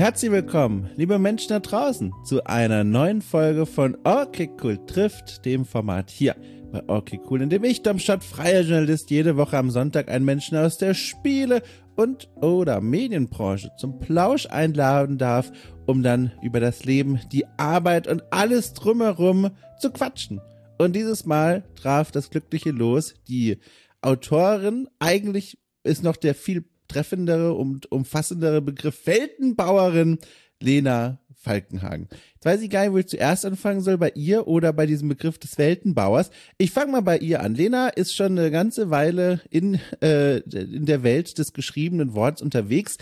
Herzlich willkommen, liebe Menschen da draußen, zu einer neuen Folge von Okay Cool trifft, dem Format hier bei Okay Cool, in dem ich, Domschott, freier Journalist, jede Woche am Sonntag einen Menschen aus der Spiele- und oder Medienbranche zum Plausch einladen darf, um dann über das Leben, die Arbeit und alles drumherum zu quatschen. Und dieses Mal traf das glückliche Los die Autorin, eigentlich ist noch der viel treffendere und umfassendere Begriff Weltenbauerin Lena Falkenhagen. Jetzt weiß ich gar nicht, wo ich zuerst anfangen soll, bei ihr oder bei diesem Begriff des Weltenbauers. Ich fange mal bei ihr an. Lena ist schon eine ganze Weile in der Welt des geschriebenen Worts unterwegs.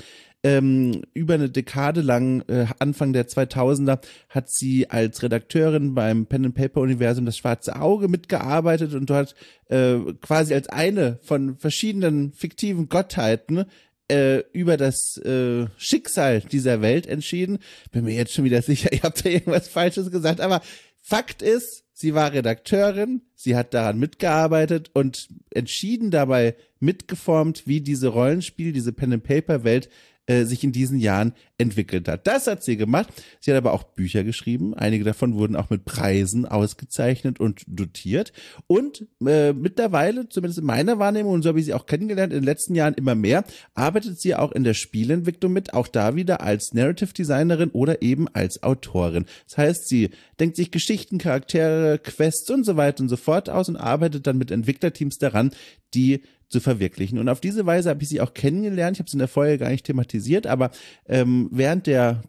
Über eine Dekade lang, Anfang der 2000er, hat sie als Redakteurin beim Pen-and-Paper-Universum Das Schwarze Auge mitgearbeitet und dort quasi als eine von verschiedenen fiktiven Gottheiten über das Schicksal dieser Welt entschieden. Bin mir jetzt schon wieder sicher, ihr habt da irgendwas Falsches gesagt, aber Fakt ist, sie war Redakteurin, sie hat daran mitgearbeitet und entschieden dabei mitgeformt, wie diese Rollenspiel, diese Pen-and-Paper-Welt sich in diesen Jahren entwickelt hat. Das hat sie gemacht. Sie hat aber auch Bücher geschrieben. Einige davon wurden auch mit Preisen ausgezeichnet und dotiert. Und mittlerweile, zumindest in meiner Wahrnehmung, und so habe ich sie auch kennengelernt, in den letzten Jahren immer mehr, arbeitet sie auch in der Spielentwicklung mit, auch da wieder als Narrative Designerin oder eben als Autorin. Das heißt, sie denkt sich Geschichten, Charaktere, Quests und so weiter und so fort aus und arbeitet dann mit Entwicklerteams daran, die zu verwirklichen. Und auf diese Weise habe ich sie auch kennengelernt. Ich habe es in der Folge gar nicht thematisiert, aber während der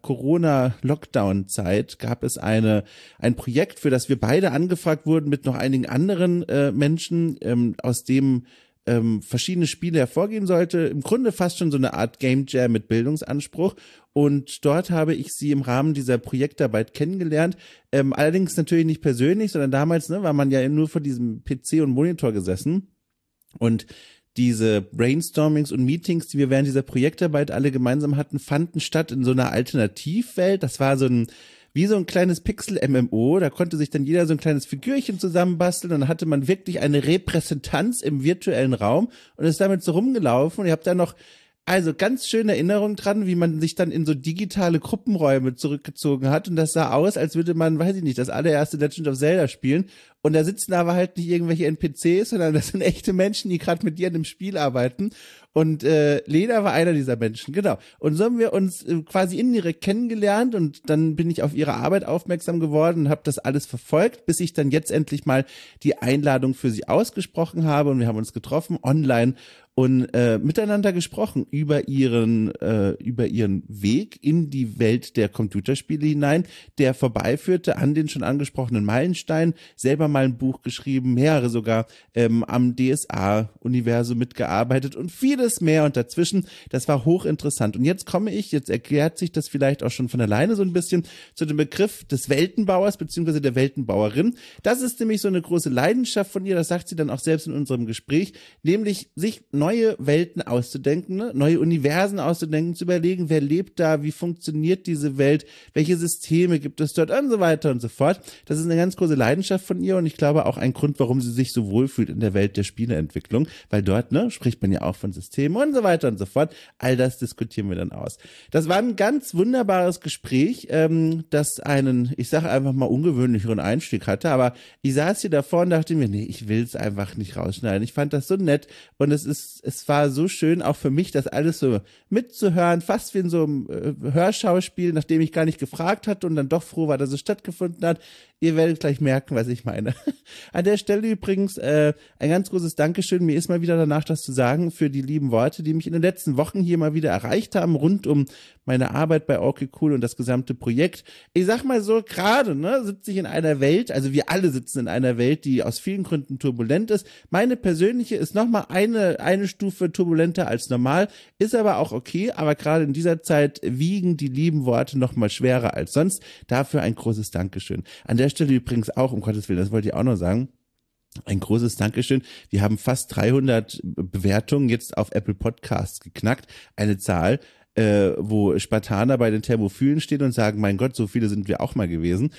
Corona-Lockdown-Zeit gab es ein Projekt, für das wir beide angefragt wurden mit noch einigen anderen Menschen, aus dem verschiedene Spiele hervorgehen sollte. Im Grunde fast schon so eine Art Game Jam mit Bildungsanspruch. Und dort habe ich sie im Rahmen dieser Projektarbeit kennengelernt. Allerdings natürlich nicht persönlich, sondern damals war man ja nur vor diesem PC und Monitor gesessen. Und diese Brainstormings und Meetings, die wir während dieser Projektarbeit alle gemeinsam hatten, fanden statt in so einer Alternativwelt. Das war wie so ein kleines Pixel-MMO. Da konnte sich dann jeder so ein kleines Figürchen zusammenbasteln und dann hatte man wirklich eine Repräsentanz im virtuellen Raum und ist damit so rumgelaufen. Und ihr habt da noch ganz schöne Erinnerungen dran, wie man sich dann in so digitale Gruppenräume zurückgezogen hat und das sah aus, als würde man, weiß ich nicht, das allererste Legend of Zelda spielen und da sitzen aber halt nicht irgendwelche NPCs, sondern das sind echte Menschen, die gerade mit dir in dem Spiel arbeiten und Lena war einer dieser Menschen, genau. Und so haben wir uns quasi indirekt kennengelernt und dann bin ich auf ihre Arbeit aufmerksam geworden und habe das alles verfolgt, bis ich dann jetzt endlich mal die Einladung für sie ausgesprochen habe und wir haben uns getroffen online und miteinander gesprochen über ihren Weg in die Welt der Computerspiele hinein, der vorbeiführte an den schon angesprochenen Meilenstein, selber mal ein Buch geschrieben, mehrere sogar, am DSA-Universum mitgearbeitet und vieles mehr und dazwischen. Das war hochinteressant. Und jetzt erklärt sich das vielleicht auch schon von alleine so ein bisschen zu dem Begriff des Weltenbauers bzw. der Weltenbauerin. Das ist nämlich so eine große Leidenschaft von ihr, das sagt sie dann auch selbst in unserem Gespräch, nämlich sich neue Welten auszudenken, neue Universen auszudenken, zu überlegen, wer lebt da, wie funktioniert diese Welt, welche Systeme gibt es dort und so weiter und so fort. Das ist eine ganz große Leidenschaft von ihr und ich glaube auch ein Grund, warum sie sich so wohlfühlt in der Welt der Spieleentwicklung, weil dort spricht man ja auch von Systemen und so weiter und so fort. All das diskutieren wir dann aus. Das war ein ganz wunderbares Gespräch, das einen, ich sage einfach mal, ungewöhnlicheren Einstieg hatte, aber ich saß hier davor und dachte mir, nee, ich will es einfach nicht rausschneiden. Ich fand das so nett und es war so schön, auch für mich, das alles so mitzuhören, fast wie in so einem Hörschauspiel, nachdem ich gar nicht gefragt hatte und dann doch froh war, dass es stattgefunden hat. Ihr werdet gleich merken, was ich meine. An der Stelle übrigens ein ganz großes Dankeschön. Mir ist mal wieder danach das zu sagen für die lieben Worte, die mich in den letzten Wochen hier mal wieder erreicht haben, rund um meine Arbeit bei Okay Cool und das gesamte Projekt. Ich sag mal so, gerade sitze ich in einer Welt, also wir alle sitzen in einer Welt, die aus vielen Gründen turbulent ist. Meine persönliche ist nochmal eine Stufe turbulenter als normal, ist aber auch okay, aber gerade in dieser Zeit wiegen die lieben Worte nochmal schwerer als sonst. Dafür ein großes Dankeschön. An der Stelle übrigens auch, um Gottes Willen, das wollte ich auch noch sagen, ein großes Dankeschön. Wir haben fast 300 Bewertungen jetzt auf Apple Podcasts geknackt. Eine Zahl, wo Spartaner bei den Thermophilen stehen und sagen, mein Gott, so viele sind wir auch mal gewesen.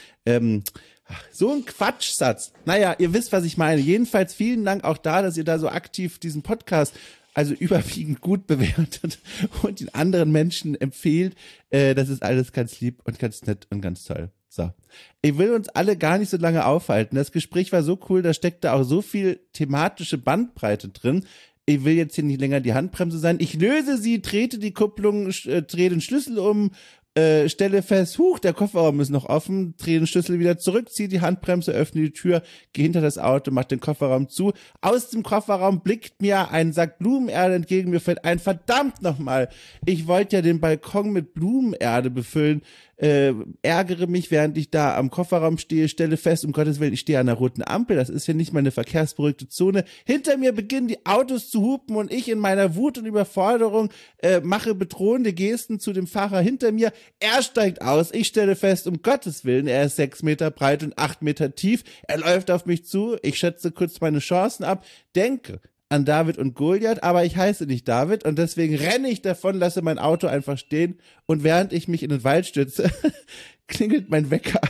So ein Quatschsatz. Naja, ihr wisst, was ich meine. Jedenfalls vielen Dank auch da, dass ihr da so aktiv diesen Podcast also überwiegend gut bewertet und den anderen Menschen empfiehlt. Das ist alles ganz lieb und ganz nett und ganz toll. So. Ich will uns alle gar nicht so lange aufhalten. Das Gespräch war so cool, da steckte auch so viel thematische Bandbreite drin. Ich will jetzt hier nicht länger die Handbremse sein. Ich löse sie, trete die Kupplung, drehe den Schlüssel um, stelle fest, der Kofferraum ist noch offen, drehe den Schlüssel wieder zurück, ziehe die Handbremse, öffne die Tür, gehe hinter das Auto, mach den Kofferraum zu. Aus dem Kofferraum blickt mir ein Sack Blumenerde entgegen, mir fällt ein, verdammt nochmal, ich wollte ja den Balkon mit Blumenerde befüllen, ärgere mich, während ich da am Kofferraum stehe, stelle fest, um Gottes Willen, ich stehe an einer roten Ampel, das ist ja nicht mal eine verkehrsberuhigte Zone. Hinter mir beginnen die Autos zu hupen und ich in meiner Wut und Überforderung mache bedrohende Gesten zu dem Fahrer hinter mir. Er steigt aus, ich stelle fest, um Gottes Willen, er ist 6 Meter breit und 8 Meter tief, er läuft auf mich zu, ich schätze kurz meine Chancen ab, denke an David und Goliath, aber ich heiße nicht David und deswegen renne ich davon, lasse mein Auto einfach stehen und während ich mich in den Wald stütze, klingelt mein Wecker.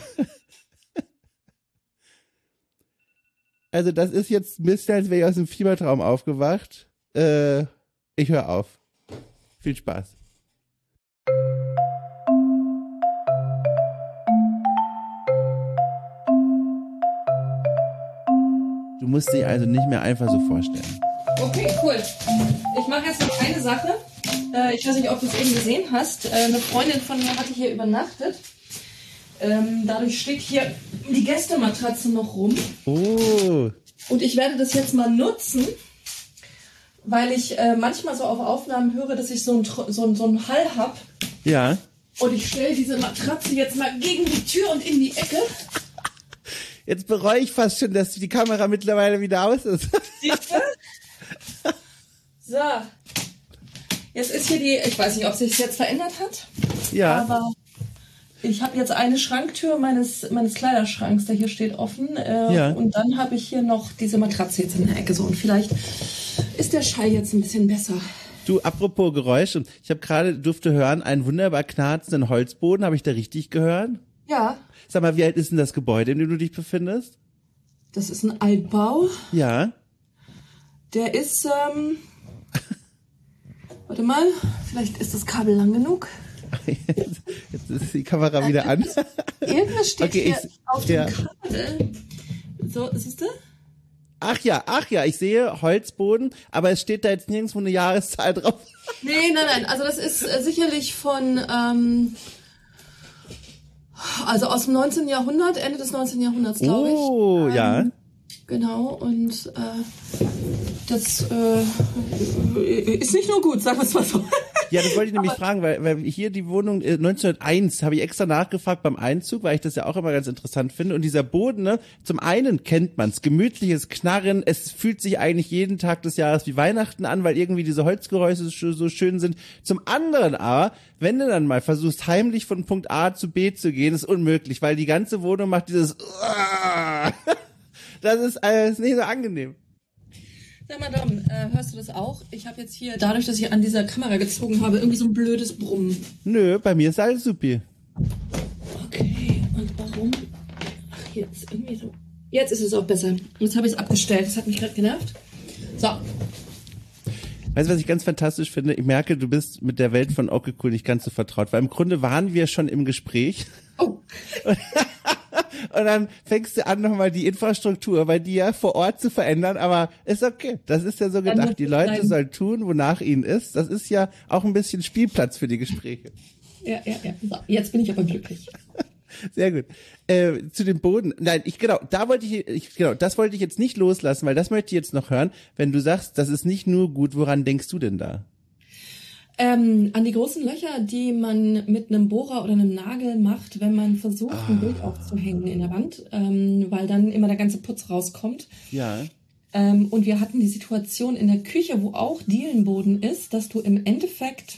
Also das ist jetzt ein bisschen, als wäre ich aus dem Fiebertraum aufgewacht. Ich höre auf. Viel Spaß. Du musst dich also nicht mehr einfach so vorstellen. Okay, cool. Ich mache jetzt noch eine Sache. Ich weiß nicht, ob du es eben gesehen hast. Eine Freundin von mir hatte hier übernachtet. Dadurch steht hier die Gästematratze noch rum. Oh. Und ich werde das jetzt mal nutzen, weil ich manchmal so auf Aufnahmen höre, dass ich so einen Hall habe. Ja. Und ich stelle diese Matratze jetzt mal gegen die Tür und in die Ecke. Jetzt bereue ich fast schon, dass die Kamera mittlerweile wieder aus ist. Siehst du? So. Jetzt ist hier ich weiß nicht, ob sich jetzt verändert hat. Ja. Aber ich habe jetzt eine Schranktür meines Kleiderschranks, der hier steht, offen. Ja. Und dann habe ich hier noch diese Matratze jetzt in der Ecke so. Und vielleicht ist der Schall jetzt ein bisschen besser. Du, apropos Geräusch, und ich habe durfte hören, einen wunderbar knarzenden Holzboden. Habe ich da richtig gehört? Ja. Sag mal, wie alt ist denn das Gebäude, in dem du dich befindest? Das ist ein Altbau. Ja. Der ist, warte mal, vielleicht ist das Kabel lang genug. Jetzt ist die Kamera wieder an. Irgendwas steht hier auf dem Kabel. So, siehst du? Ach ja, ich sehe Holzboden, aber es steht da jetzt nirgendwo eine Jahreszahl drauf. Nee, nein, also das ist sicherlich von, also aus dem 19. Jahrhundert, Ende des 19. Jahrhunderts, glaube ich. Oh, ja. Genau, und das ist nicht nur gut, sagen wir es mal so. Ja, das wollte ich nämlich fragen, weil hier die Wohnung 1901, habe ich extra nachgefragt beim Einzug, weil ich das ja auch immer ganz interessant finde. Und dieser Boden, ne, zum einen kennt man's, gemütliches Knarren, es fühlt sich eigentlich jeden Tag des Jahres wie Weihnachten an, weil irgendwie diese Holzgeräusche so schön sind. Zum anderen aber, wenn du dann mal versuchst, heimlich von Punkt A zu B zu gehen, ist unmöglich, weil die ganze Wohnung macht dieses Das ist nicht so angenehm. Sag mal, Dom, hörst du das auch? Ich habe jetzt hier, dadurch, dass ich an dieser Kamera gezogen habe, irgendwie so ein blödes Brummen. Nö, bei mir ist alles supi. Okay, und warum? Ach, jetzt irgendwie so. Jetzt ist es auch besser. Jetzt habe ich es abgestellt. Das hat mich gerade genervt. So. Weißt du, was ich ganz fantastisch finde? Ich merke, du bist mit der Welt von Okay Cool nicht ganz so vertraut, weil im Grunde waren wir schon im Gespräch. Oh. Und dann fängst du an, nochmal die Infrastruktur bei dir vor Ort zu verändern, aber ist okay. Das ist ja so gedacht. Die Leute sollen tun, wonach ihnen ist. Das ist ja auch ein bisschen Spielplatz für die Gespräche. Ja. So, jetzt bin ich aber glücklich. Sehr gut. Zu dem Boden. Nein, das wollte ich jetzt nicht loslassen, weil das möchte ich jetzt noch hören. Wenn du sagst, das ist nicht nur gut, woran denkst du denn da? An die großen Löcher, die man mit einem Bohrer oder einem Nagel macht, wenn man versucht, ein Bild aufzuhängen in der Wand, weil dann immer der ganze Putz rauskommt. Ja. Und wir hatten die Situation in der Küche, wo auch Dielenboden ist, dass du im Endeffekt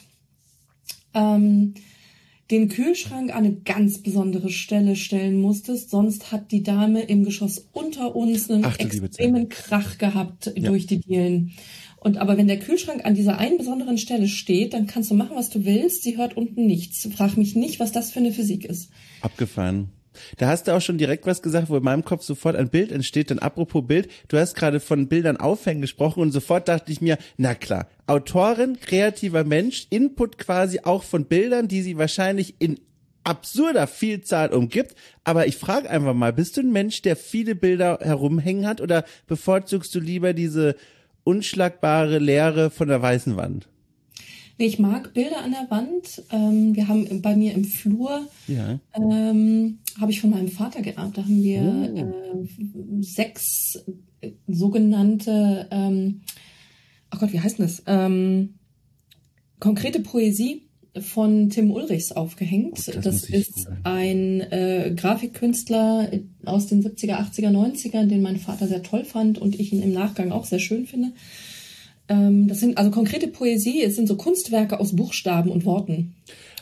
den Kühlschrank an eine ganz besondere Stelle stellen musstest, sonst hat die Dame im Geschoss unter uns einen extremen Krach gehabt durch die Dielen. Aber wenn der Kühlschrank an dieser einen besonderen Stelle steht, dann kannst du machen, was du willst. Sie hört unten nichts. Frag mich nicht, was das für eine Physik ist. Abgefahren. Da hast du auch schon direkt was gesagt, wo in meinem Kopf sofort ein Bild entsteht. Denn apropos Bild, du hast gerade von Bildern aufhängen gesprochen und sofort dachte ich mir, na klar, Autorin, kreativer Mensch, Input quasi auch von Bildern, die sie wahrscheinlich in absurder Vielzahl umgibt. Aber ich frage einfach mal, bist du ein Mensch, der viele Bilder herumhängen hat oder bevorzugst du lieber diese unschlagbare Leere von der weißen Wand? Nee, ich mag Bilder an der Wand. Wir haben bei mir im Flur, habe ich von meinem Vater geerbt. Da haben wir 6 sogenannte, oh Gott, wie heißt denn das? Konkrete Poesie von Tim Ulrichs aufgehängt. Das ist ein Grafikkünstler aus den 70er, 80er, 90er, den mein Vater sehr toll fand und ich ihn im Nachgang auch sehr schön finde. Das sind also konkrete Poesie, es sind so Kunstwerke aus Buchstaben und Worten.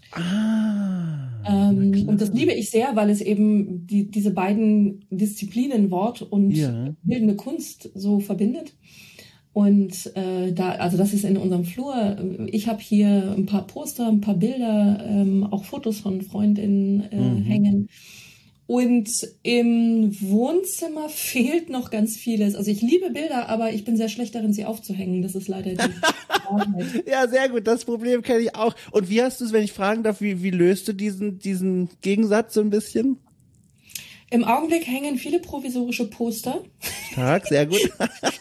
Und das liebe ich sehr, weil es eben diese beiden Disziplinen, Wort und bildende Kunst, so verbindet. Und also das ist in unserem Flur. Ich habe hier ein paar Poster, ein paar Bilder, auch Fotos von Freundinnen hängen. Und im Wohnzimmer fehlt noch ganz vieles. Also ich liebe Bilder, aber ich bin sehr schlecht darin, sie aufzuhängen. Das ist leider die Wahrheit. Ja, sehr gut. Das Problem kenne ich auch. Und wie hast du es, wenn ich fragen darf, wie löst du diesen Gegensatz so ein bisschen? Im Augenblick hängen viele provisorische Poster. Stark, sehr gut.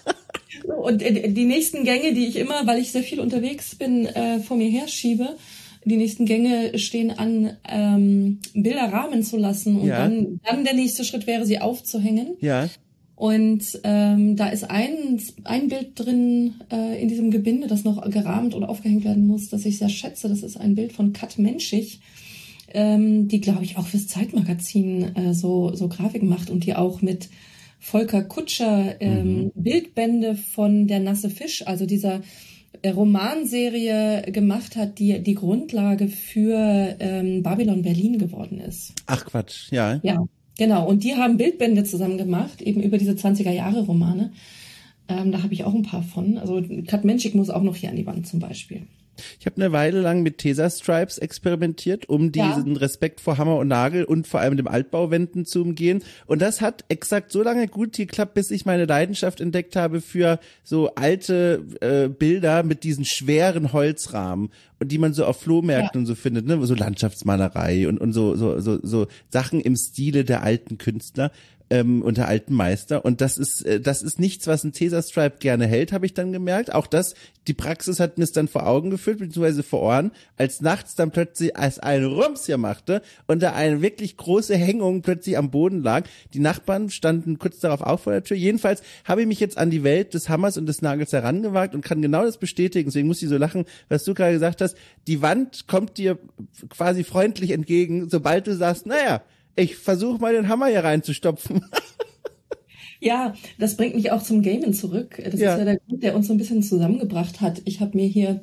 Und die nächsten Gänge, die ich immer, weil ich sehr viel unterwegs bin, vor mir herschiebe, die nächsten Gänge stehen an, Bilder rahmen zu lassen. Und dann der nächste Schritt wäre, sie aufzuhängen. Ja. Und da ist ein Bild drin in diesem Gebinde, das noch gerahmt oder aufgehängt werden muss, das ich sehr schätze. Das ist ein Bild von Kat Menschig, die, glaube ich, auch fürs Zeitmagazin so Grafiken macht und die auch mit Volker Kutscher Bildbände von Der nasse Fisch, also dieser Romanserie gemacht hat, die Grundlage für Babylon Berlin geworden ist. Ach Quatsch, ja. Ja, genau. Und die haben Bildbände zusammen gemacht, eben über diese 20er-Jahre-Romane. Da habe ich auch ein paar von. Also Kat Menschig muss auch noch hier an die Wand zum Beispiel. Ich habe eine Weile lang mit Tesa-Stripes experimentiert, um diesen Respekt vor Hammer und Nagel und vor allem dem Altbauwänden zu umgehen. Und das hat exakt so lange gut geklappt, bis ich meine Leidenschaft entdeckt habe für so alte Bilder mit diesen schweren Holzrahmen, und die man so auf Flohmärkten und so findet, ne, so Landschaftsmalerei und so Sachen im Stile der alten Künstler. Und der alten Meister. Und das ist nichts, was ein Tesa-Stripe gerne hält, habe ich dann gemerkt. Auch die Praxis hat mir es dann vor Augen geführt, beziehungsweise vor Ohren, als nachts dann plötzlich ein Rums hier machte und da eine wirklich große Hängung plötzlich am Boden lag. Die Nachbarn standen kurz darauf auch vor der Tür. Jedenfalls habe ich mich jetzt an die Welt des Hammers und des Nagels herangewagt und kann genau das bestätigen. Deswegen muss ich so lachen, was du gerade gesagt hast. Die Wand kommt dir quasi freundlich entgegen, sobald du sagst, naja, ich versuche mal den Hammer hier reinzustopfen. Ja, das bringt mich auch zum Gamen zurück. Das ist ja der Grund, der uns so ein bisschen zusammengebracht hat. Ich habe mir hier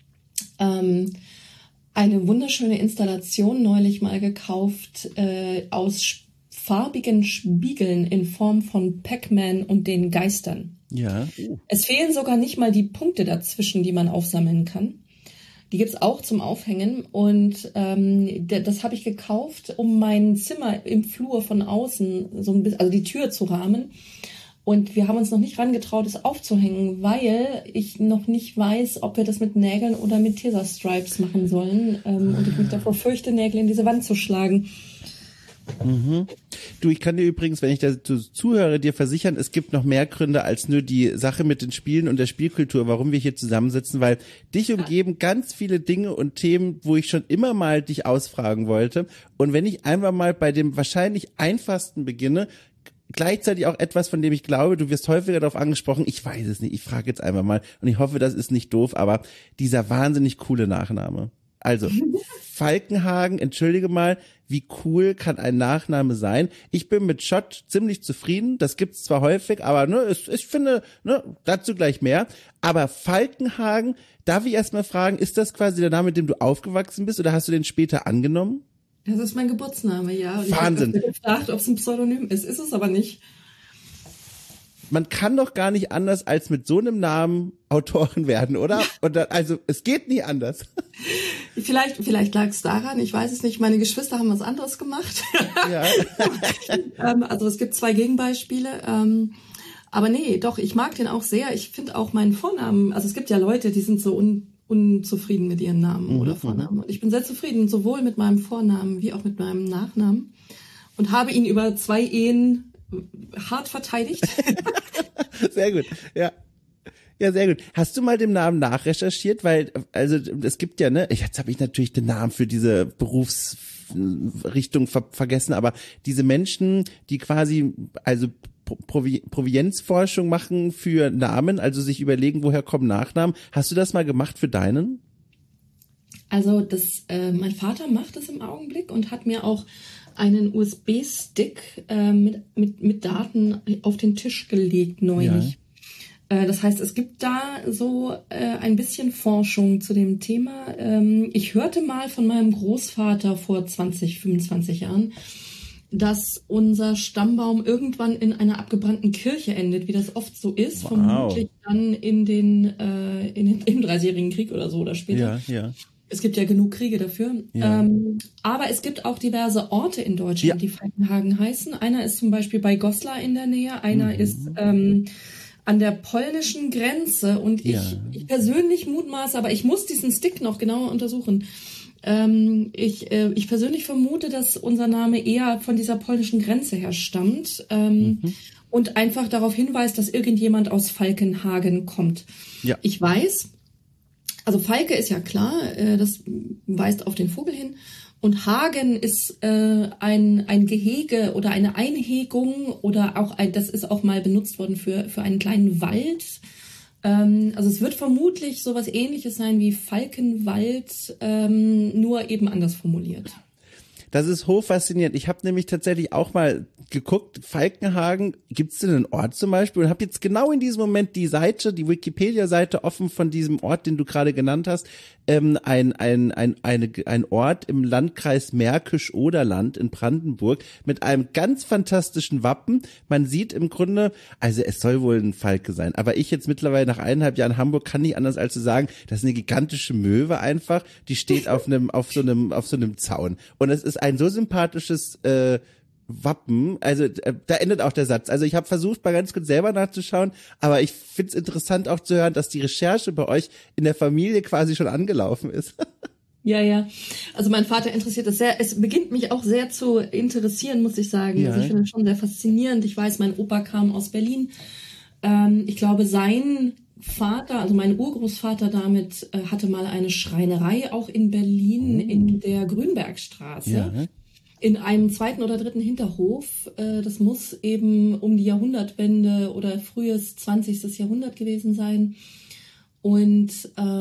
eine wunderschöne Installation neulich mal gekauft aus farbigen Spiegeln in Form von Pac-Man und den Geistern. Ja. Es fehlen sogar nicht mal die Punkte dazwischen, die man aufsammeln kann. Die gibt's auch zum Aufhängen und das habe ich gekauft, um mein Zimmer im Flur von außen so ein bisschen, also die Tür zu rahmen. Und wir haben uns noch nicht rangetraut, es aufzuhängen, weil ich noch nicht weiß, ob wir das mit Nägeln oder mit Tesa-Stripes machen sollen. Und ich mich davor fürchte, Nägel in diese Wand zu schlagen. Mhm. Du, ich kann dir übrigens, wenn ich dazu zuhöre, dir versichern, es gibt noch mehr Gründe als nur die Sache mit den Spielen und der Spielkultur, warum wir hier zusammensitzen, weil dich umgeben ganz viele Dinge und Themen, wo ich schon immer mal dich ausfragen wollte. Und wenn ich einfach mal bei dem wahrscheinlich einfachsten beginne, gleichzeitig auch etwas, von dem ich glaube, du wirst häufiger darauf angesprochen, ich weiß es nicht, ich frage jetzt einfach mal und ich hoffe, das ist nicht doof, aber dieser wahnsinnig coole Nachname. Also, Falkenhagen, entschuldige mal, wie cool kann ein Nachname sein? Ich bin mit Schott ziemlich zufrieden, das gibt's zwar häufig, aber ich finde, dazu gleich mehr. Aber Falkenhagen, darf ich erst mal fragen, ist das quasi der Name, mit dem du aufgewachsen bist oder hast du den später angenommen? Das ist mein Geburtsname, ja. Und Wahnsinn. Ich habe gefragt, ob es ein Pseudonym ist. Ist es aber nicht. Man kann doch gar nicht anders als mit so einem Namen Autorin werden, oder? Also es geht nie anders. Vielleicht lag es daran, ich weiß es nicht. Meine Geschwister haben was anderes gemacht. Ja. Also es gibt 2 Gegenbeispiele. Aber nee, doch, ich mag den auch sehr. Ich finde auch meinen Vornamen, also es gibt ja Leute, die sind so unzufrieden mit ihren Namen oder Vornamen. Und ich bin sehr zufrieden, sowohl mit meinem Vornamen wie auch mit meinem Nachnamen. Und habe ihn über 2 Ehen hart verteidigt. Sehr gut, ja. Ja, sehr gut. Hast du mal den Namen nachrecherchiert? Weil, also es gibt ja, ne, jetzt habe ich natürlich den Namen für diese Berufsrichtung vergessen, aber diese Menschen, die quasi, also Provenienzforschung machen für Namen, also sich überlegen, woher kommen Nachnamen. Hast du das mal gemacht für deinen? Also mein Vater macht das im Augenblick und hat mir auch einen USB-Stick mit Daten auf den Tisch gelegt neulich. Ja. Das heißt, es gibt da so ein bisschen Forschung zu dem Thema. Ich hörte mal von meinem Großvater vor 20, 25 Jahren, dass unser Stammbaum irgendwann in einer abgebrannten Kirche endet, wie das oft so ist, wow. Vermutlich dann im 30-jährigen Krieg oder so oder später. Ja, ja. Es gibt ja genug Kriege dafür. Ja. Aber es gibt auch diverse Orte in Deutschland, die Falkenhagen heißen. Einer ist zum Beispiel bei Goslar in der Nähe, einer ist an der polnischen Grenze und ich persönlich mutmaße, aber ich muss diesen Stick noch genauer untersuchen. Ich persönlich vermute, dass unser Name eher von dieser polnischen Grenze her stammt und einfach darauf hinweist, dass irgendjemand aus Falkenhagen kommt. Ja. Ich weiß, also Falke ist ja klar, das weist auf den Vogel hin. Und Hagen ist ein Gehege oder eine Einhegung oder auch das ist auch mal benutzt worden für einen kleinen Wald. Also es wird vermutlich sowas Ähnliches sein wie Falkenwald, nur eben anders formuliert. Das ist hochfaszinierend. Ich habe nämlich tatsächlich auch mal geguckt, Falkenhagen, gibt es denn einen Ort zum Beispiel? Und habe jetzt genau in diesem Moment die Wikipedia-Seite offen von diesem Ort, den du gerade genannt hast. Ein Ort im Landkreis Märkisch-Oderland in Brandenburg mit einem ganz fantastischen Wappen. Man sieht im Grunde, also es soll wohl ein Falke sein, aber ich jetzt mittlerweile nach 1,5 Jahren Hamburg kann nicht anders als zu sagen, das ist eine gigantische Möwe einfach, die steht auf so einem Zaun. Und es ist ein so sympathisches Wappen, also da endet auch der Satz. Also ich habe versucht, mal ganz kurz selber nachzuschauen, aber ich find's interessant auch zu hören, dass die Recherche bei euch in der Familie quasi schon angelaufen ist. Ja. Also mein Vater interessiert das sehr. Es beginnt mich auch sehr zu interessieren, muss ich sagen. Ja. Also ich finde das schon sehr faszinierend. Ich weiß, mein Opa kam aus Berlin. Ich glaube, sein Vater, also mein Urgroßvater damit, hatte mal eine Schreinerei auch in Berlin in der Grünbergstraße. Ja. In einem 2. oder 3. Hinterhof. Das muss eben um die Jahrhundertwende oder frühes 20. Jahrhundert gewesen sein. Und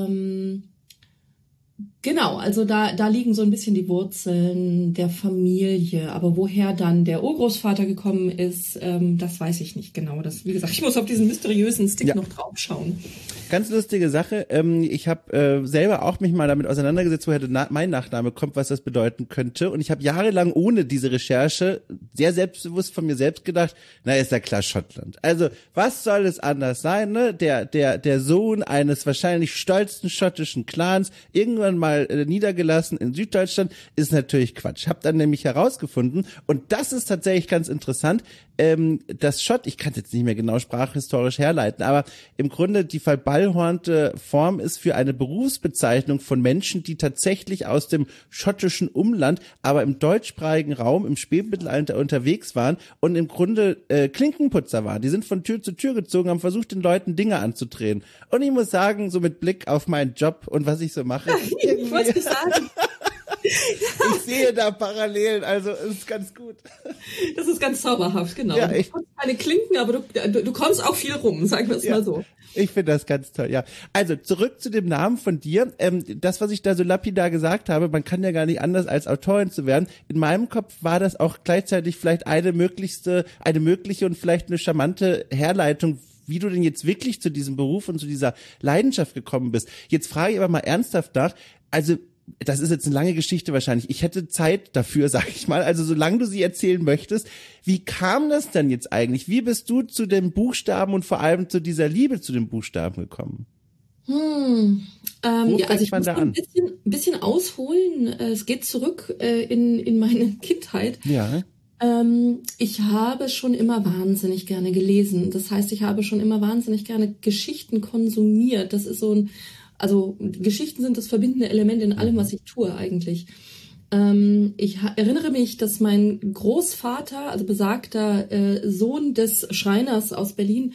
genau, also da liegen so ein bisschen die Wurzeln der Familie. Aber woher dann der Urgroßvater gekommen ist, das weiß ich nicht genau. Das, wie gesagt, ich muss auf diesen mysteriösen Stick noch draufschauen. Ganz lustige Sache. Ich habe selber auch mich mal damit auseinandergesetzt, woher mein Nachname kommt, was das bedeuten könnte. Und ich habe jahrelang ohne diese Recherche sehr selbstbewusst von mir selbst gedacht, na ist ja klar Schottland. Also was soll es anders sein, ne? Der Sohn eines wahrscheinlich stolzen schottischen Clans, irgendwann mal niedergelassen in Süddeutschland, ist natürlich Quatsch. Hab dann nämlich herausgefunden, und das ist tatsächlich ganz interessant, das Schott, ich kann es jetzt nicht mehr genau sprachhistorisch herleiten, aber im Grunde die verballhornte Form ist für eine Berufsbezeichnung von Menschen, die tatsächlich aus dem schottischen Umland, aber im deutschsprachigen Raum im Spätmittelalter unterwegs waren und im Grunde Klinkenputzer waren. Die sind von Tür zu Tür gezogen, haben versucht, den Leuten Dinge anzudrehen. Und ich muss sagen, so mit Blick auf meinen Job und was ich so mache, ich wollte es sagen. Ich sehe da Parallelen, also ist ganz gut. Das ist ganz zauberhaft, genau. Ja, du kannst keine Klinken, aber du kommst auch viel rum, sagen wir es mal so. Ich finde das ganz toll, ja. Also zurück zu dem Namen von dir. Das, was ich da so lapidar gesagt habe, man kann ja gar nicht anders als Autorin zu werden. In meinem Kopf war das auch gleichzeitig vielleicht eine mögliche und vielleicht eine charmante Herleitung, wie du denn jetzt wirklich zu diesem Beruf und zu dieser Leidenschaft gekommen bist. Jetzt frage ich aber mal ernsthaft nach, also das ist jetzt eine lange Geschichte wahrscheinlich. Ich hätte Zeit dafür, sag ich mal. Also solange du sie erzählen möchtest, wie kam das denn jetzt eigentlich? Wie bist du zu den Buchstaben und vor allem zu dieser Liebe zu den Buchstaben gekommen? Also ich muss ein bisschen ausholen. Es geht zurück in meine Kindheit. Ja. Ich habe schon immer wahnsinnig gerne gelesen. Das heißt, ich habe schon immer wahnsinnig gerne Geschichten konsumiert. Das ist also Geschichten sind das verbindende Element in allem, was ich tue eigentlich. Ich erinnere mich, dass mein Großvater, also besagter Sohn des Schreiners aus Berlin,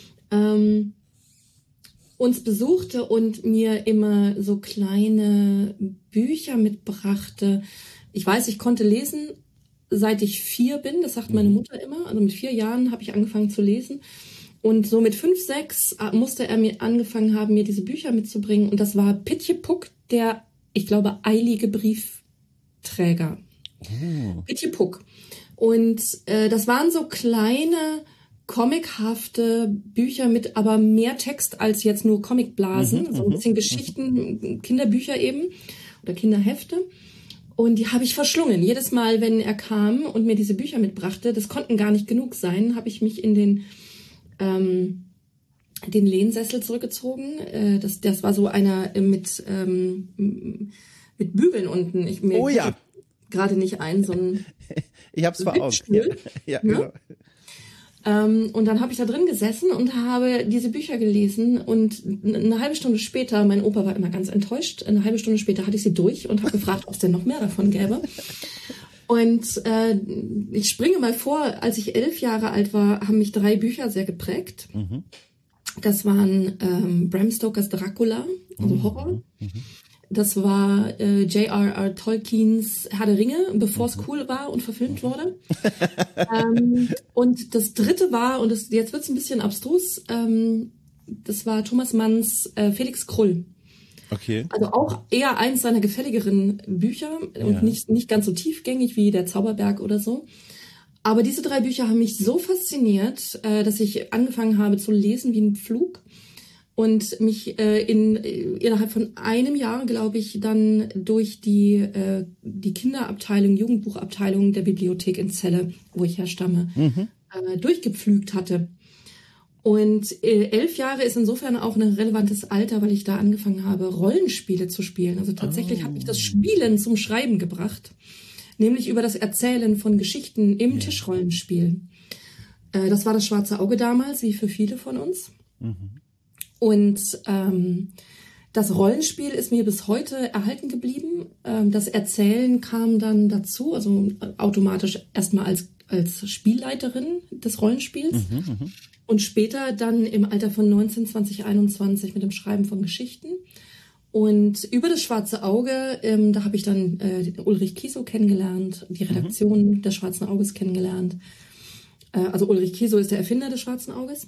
uns besuchte und mir immer so kleine Bücher mitbrachte. Ich weiß, ich konnte lesen, seit ich 4 bin. Das sagt meine Mutter immer. Also mit 4 Jahren habe ich angefangen zu lesen. Und so mit 5, 6 musste er mir angefangen haben, mir diese Bücher mitzubringen. Und das war Pitje Puck, der, ich glaube, eilige Briefträger. Pitje Puck. Und das waren so kleine comichafte Bücher mit aber mehr Text als jetzt nur Comicblasen, so ein bisschen Geschichten, Kinderbücher eben oder Kinderhefte. Und die habe ich verschlungen. Jedes Mal, wenn er kam und mir diese Bücher mitbrachte, das konnten gar nicht genug sein, habe ich mich in den Lehnsessel zurückgezogen. Das war so einer mit Bügeln unten. Mir ja. Gerade nicht so ein ich hab's vor Augen. Ja, genau. Und dann habe ich da drin gesessen und habe diese Bücher gelesen und eine halbe Stunde später, mein Opa war immer ganz enttäuscht, eine halbe Stunde später hatte ich sie durch und habe gefragt, ob es denn noch mehr davon gäbe. Und ich springe mal vor, als ich 11 Jahre alt war, haben mich 3 Bücher sehr geprägt. Das waren Bram Stokers Dracula, also Horror. Das war J.R.R. Tolkiens Herr der Ringe, bevor es cool war und verfilmt wurde. Und das dritte war, und jetzt wird es ein bisschen abstrus, das war Thomas Manns Felix Krull. Okay. Also auch eher eins seiner gefälligeren Bücher und nicht ganz so tiefgängig wie Der Zauberberg oder so. Aber diese 3 Bücher haben mich so fasziniert, dass ich angefangen habe zu lesen wie ein Pflug. Und mich innerhalb von einem Jahr, glaube ich, dann durch die Kinderabteilung, Jugendbuchabteilung der Bibliothek in Celle, wo ich herstamme, durchgepflügt hatte. Und 11 Jahre ist insofern auch ein relevantes Alter, weil ich da angefangen habe, Rollenspiele zu spielen. Also tatsächlich hat mich das Spielen zum Schreiben gebracht, nämlich über das Erzählen von Geschichten im Tischrollenspiel. Das war das Schwarze Auge damals, wie für viele von uns. Und das Rollenspiel ist mir bis heute erhalten geblieben. Das Erzählen kam dann dazu, also automatisch erstmal als Spielleiterin des Rollenspiels und später dann im Alter von 19, 20, 21 mit dem Schreiben von Geschichten. Und über das Schwarze Auge, da habe ich dann Ulrich Kiesow kennengelernt, die Redaktion des Schwarzen Auges kennengelernt. Also Ulrich Kiesow ist der Erfinder des Schwarzen Auges.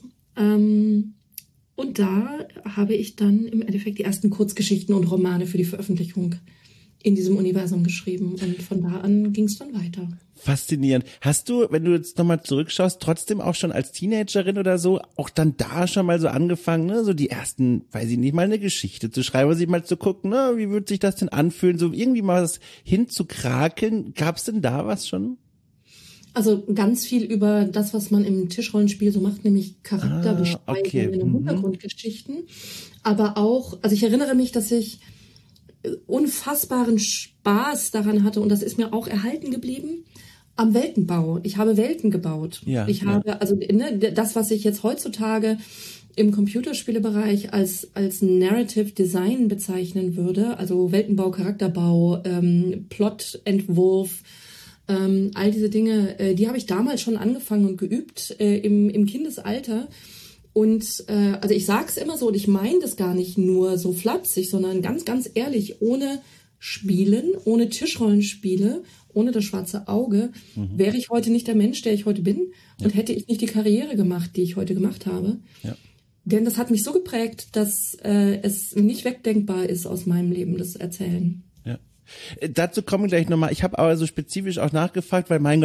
Und da habe ich dann im Endeffekt die ersten Kurzgeschichten und Romane für die Veröffentlichung in diesem Universum geschrieben. Und von da an ging es dann weiter. Faszinierend. Hast du, wenn du jetzt nochmal zurückschaust, trotzdem auch schon als Teenagerin oder so, auch dann da schon mal so angefangen, ne, so die ersten, weiß ich nicht, mal eine Geschichte zu schreiben, sich mal zu gucken, ne, wie würde sich das denn anfühlen, so irgendwie mal was hinzukrakeln? Gab's denn da was schon? Also ganz viel über das, was man im Tischrollenspiel so macht, nämlich Charakterbeschreibungen und Hintergrundgeschichten. Aber auch, also ich erinnere mich, dass ich unfassbaren Spaß daran hatte und das ist mir auch erhalten geblieben am Weltenbau. Ich habe Welten gebaut. Ich habe, also das, was ich jetzt heutzutage im Computerspielebereich als Narrative Design bezeichnen würde, also Weltenbau, Charakterbau, Plotentwurf, all diese Dinge, die habe ich damals schon angefangen und geübt im Kindesalter. Und also ich sag's immer so und ich meine das gar nicht nur so flapsig, sondern ganz, ganz ehrlich, ohne Spielen, ohne Tischrollenspiele, ohne das Schwarze Auge, wäre ich heute nicht der Mensch, der ich heute bin und hätte ich nicht die Karriere gemacht, die ich heute gemacht habe. Ja. Denn das hat mich so geprägt, dass es nicht wegdenkbar ist aus meinem Leben, das Erzählen. Dazu kommen wir gleich nochmal. Ich habe aber so spezifisch auch nachgefragt, weil mein Gott,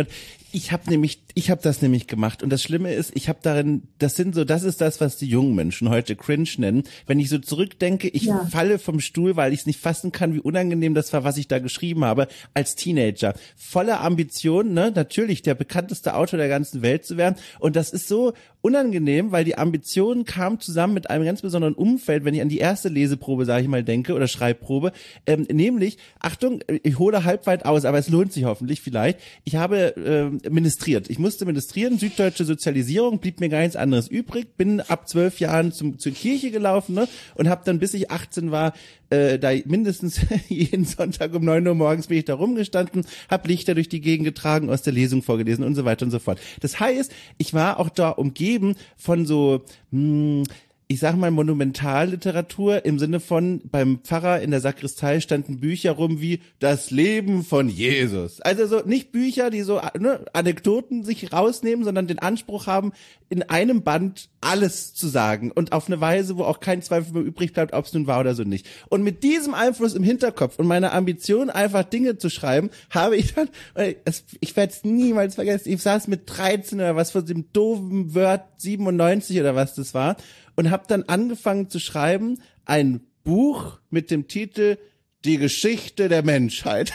Ich habe das nämlich gemacht und das Schlimme ist, das ist das, was die jungen Menschen heute cringe nennen. Wenn ich so zurückdenke, ich falle vom Stuhl, weil ich es nicht fassen kann, wie unangenehm das war, was ich da geschrieben habe als Teenager. Voller Ambition, ne, natürlich der bekannteste Autor der ganzen Welt zu werden und das ist so unangenehm, weil die Ambition kam zusammen mit einem ganz besonderen Umfeld, wenn ich an die erste Leseprobe, sage ich mal, denke oder Schreibprobe, nämlich, Achtung, ich hole halb weit aus, aber es lohnt sich hoffentlich vielleicht, ich habe ministriert. Ich musste ministrieren, süddeutsche Sozialisierung, blieb mir gar nichts anderes übrig, bin ab 12 Jahren zur Kirche gelaufen, ne, und habe dann, bis ich 18 war, da mindestens jeden Sonntag um 9 Uhr morgens bin ich da rumgestanden, habe Lichter durch die Gegend getragen, aus der Lesung vorgelesen und so weiter und so fort. Das heißt, ich war auch da umgeben von so, ich sag mal, Monumentalliteratur im Sinne von, beim Pfarrer in der Sakristei standen Bücher rum wie Das Leben von Jesus. Also so nicht Bücher, die so Anekdoten sich rausnehmen, sondern den Anspruch haben, in einem Band alles zu sagen und auf eine Weise, wo auch kein Zweifel mehr übrig bleibt, ob es nun war oder so nicht. Und mit diesem Einfluss im Hinterkopf und meiner Ambition, einfach Dinge zu schreiben, habe ich dann, ich werde es niemals vergessen, ich saß mit 13 oder was von dem doofen Word 97 oder was das war, und habe dann angefangen zu schreiben, ein Buch mit dem Titel Die Geschichte der Menschheit.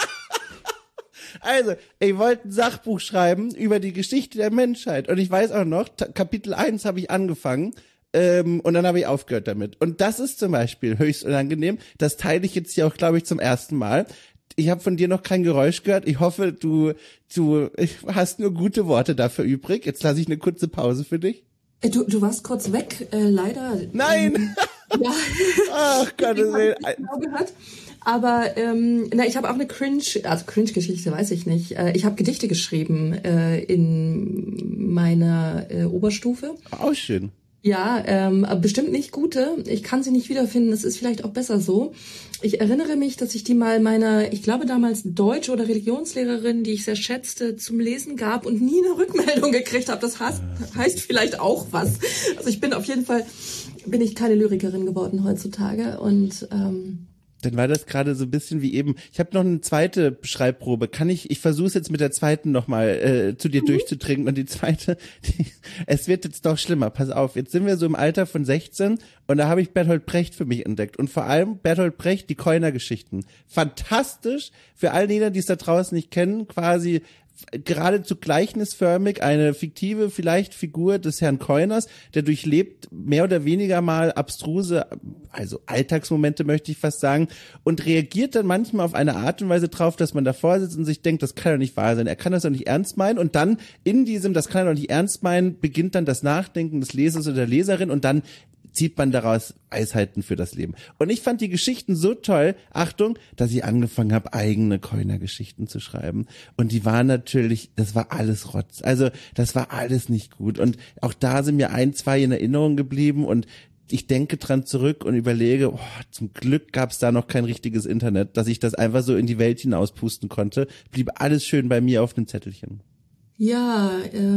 Also, ich wollte ein Sachbuch schreiben über die Geschichte der Menschheit. Und ich weiß auch noch, Kapitel 1 habe ich angefangen und dann habe ich aufgehört damit. Und das ist zum Beispiel höchst unangenehm. Das teile ich jetzt hier auch, glaube ich, zum ersten Mal. Ich habe von dir noch kein Geräusch gehört. Ich hoffe, du hast nur gute Worte dafür übrig. Jetzt lasse ich eine kurze Pause für dich. Du warst kurz weg, leider. Nein! Ja. Ach Gott, das ist genau gehört. Aber ich habe auch eine Cringe-Geschichte, weiß ich nicht. Ich habe Gedichte geschrieben in meiner Oberstufe. Auch schön. Ja, bestimmt nicht gute. Ich kann sie nicht wiederfinden. Das ist vielleicht auch besser so. Ich erinnere mich, dass ich die mal meiner, ich glaube damals Deutsch- oder Religionslehrerin, die ich sehr schätzte, zum Lesen gab und nie eine Rückmeldung gekriegt habe. Das heißt vielleicht auch was. Also ich bin auf jeden Fall, bin ich keine Lyrikerin geworden heutzutage und dann war das gerade so ein bisschen wie eben, ich habe noch eine zweite Schreibprobe. Ich versuche es jetzt mit der zweiten nochmal zu dir durchzudringen und die zweite, es wird jetzt doch schlimmer, pass auf, jetzt sind wir so im Alter von 16 und da habe ich Bertolt Brecht für mich entdeckt und vor allem Bertolt Brecht, die Keuner-Geschichten. Fantastisch, für all jene, die es da draußen nicht kennen, quasi geradezu gleichnisförmig eine fiktive vielleicht Figur des Herrn Keuners, der durchlebt mehr oder weniger mal abstruse, also Alltagsmomente möchte ich fast sagen, und reagiert dann manchmal auf eine Art und Weise drauf, dass man davor sitzt und sich denkt, das kann doch nicht wahr sein, er kann das doch nicht ernst meinen, und dann in diesem, das kann er doch nicht ernst meinen, beginnt dann das Nachdenken des Lesers oder der Leserin und dann zieht man daraus Weisheiten für das Leben. Und ich fand die Geschichten so toll, Achtung, dass ich angefangen habe, eigene Keuner-Geschichten zu schreiben. Und die waren natürlich, das war alles Rotz. Also das war alles nicht gut. Und auch da sind mir 1, 2 in Erinnerung geblieben und ich denke dran zurück und überlege, zum Glück gab es da noch kein richtiges Internet, dass ich das einfach so in die Welt hinauspusten konnte. Blieb alles schön bei mir auf dem Zettelchen. Ja,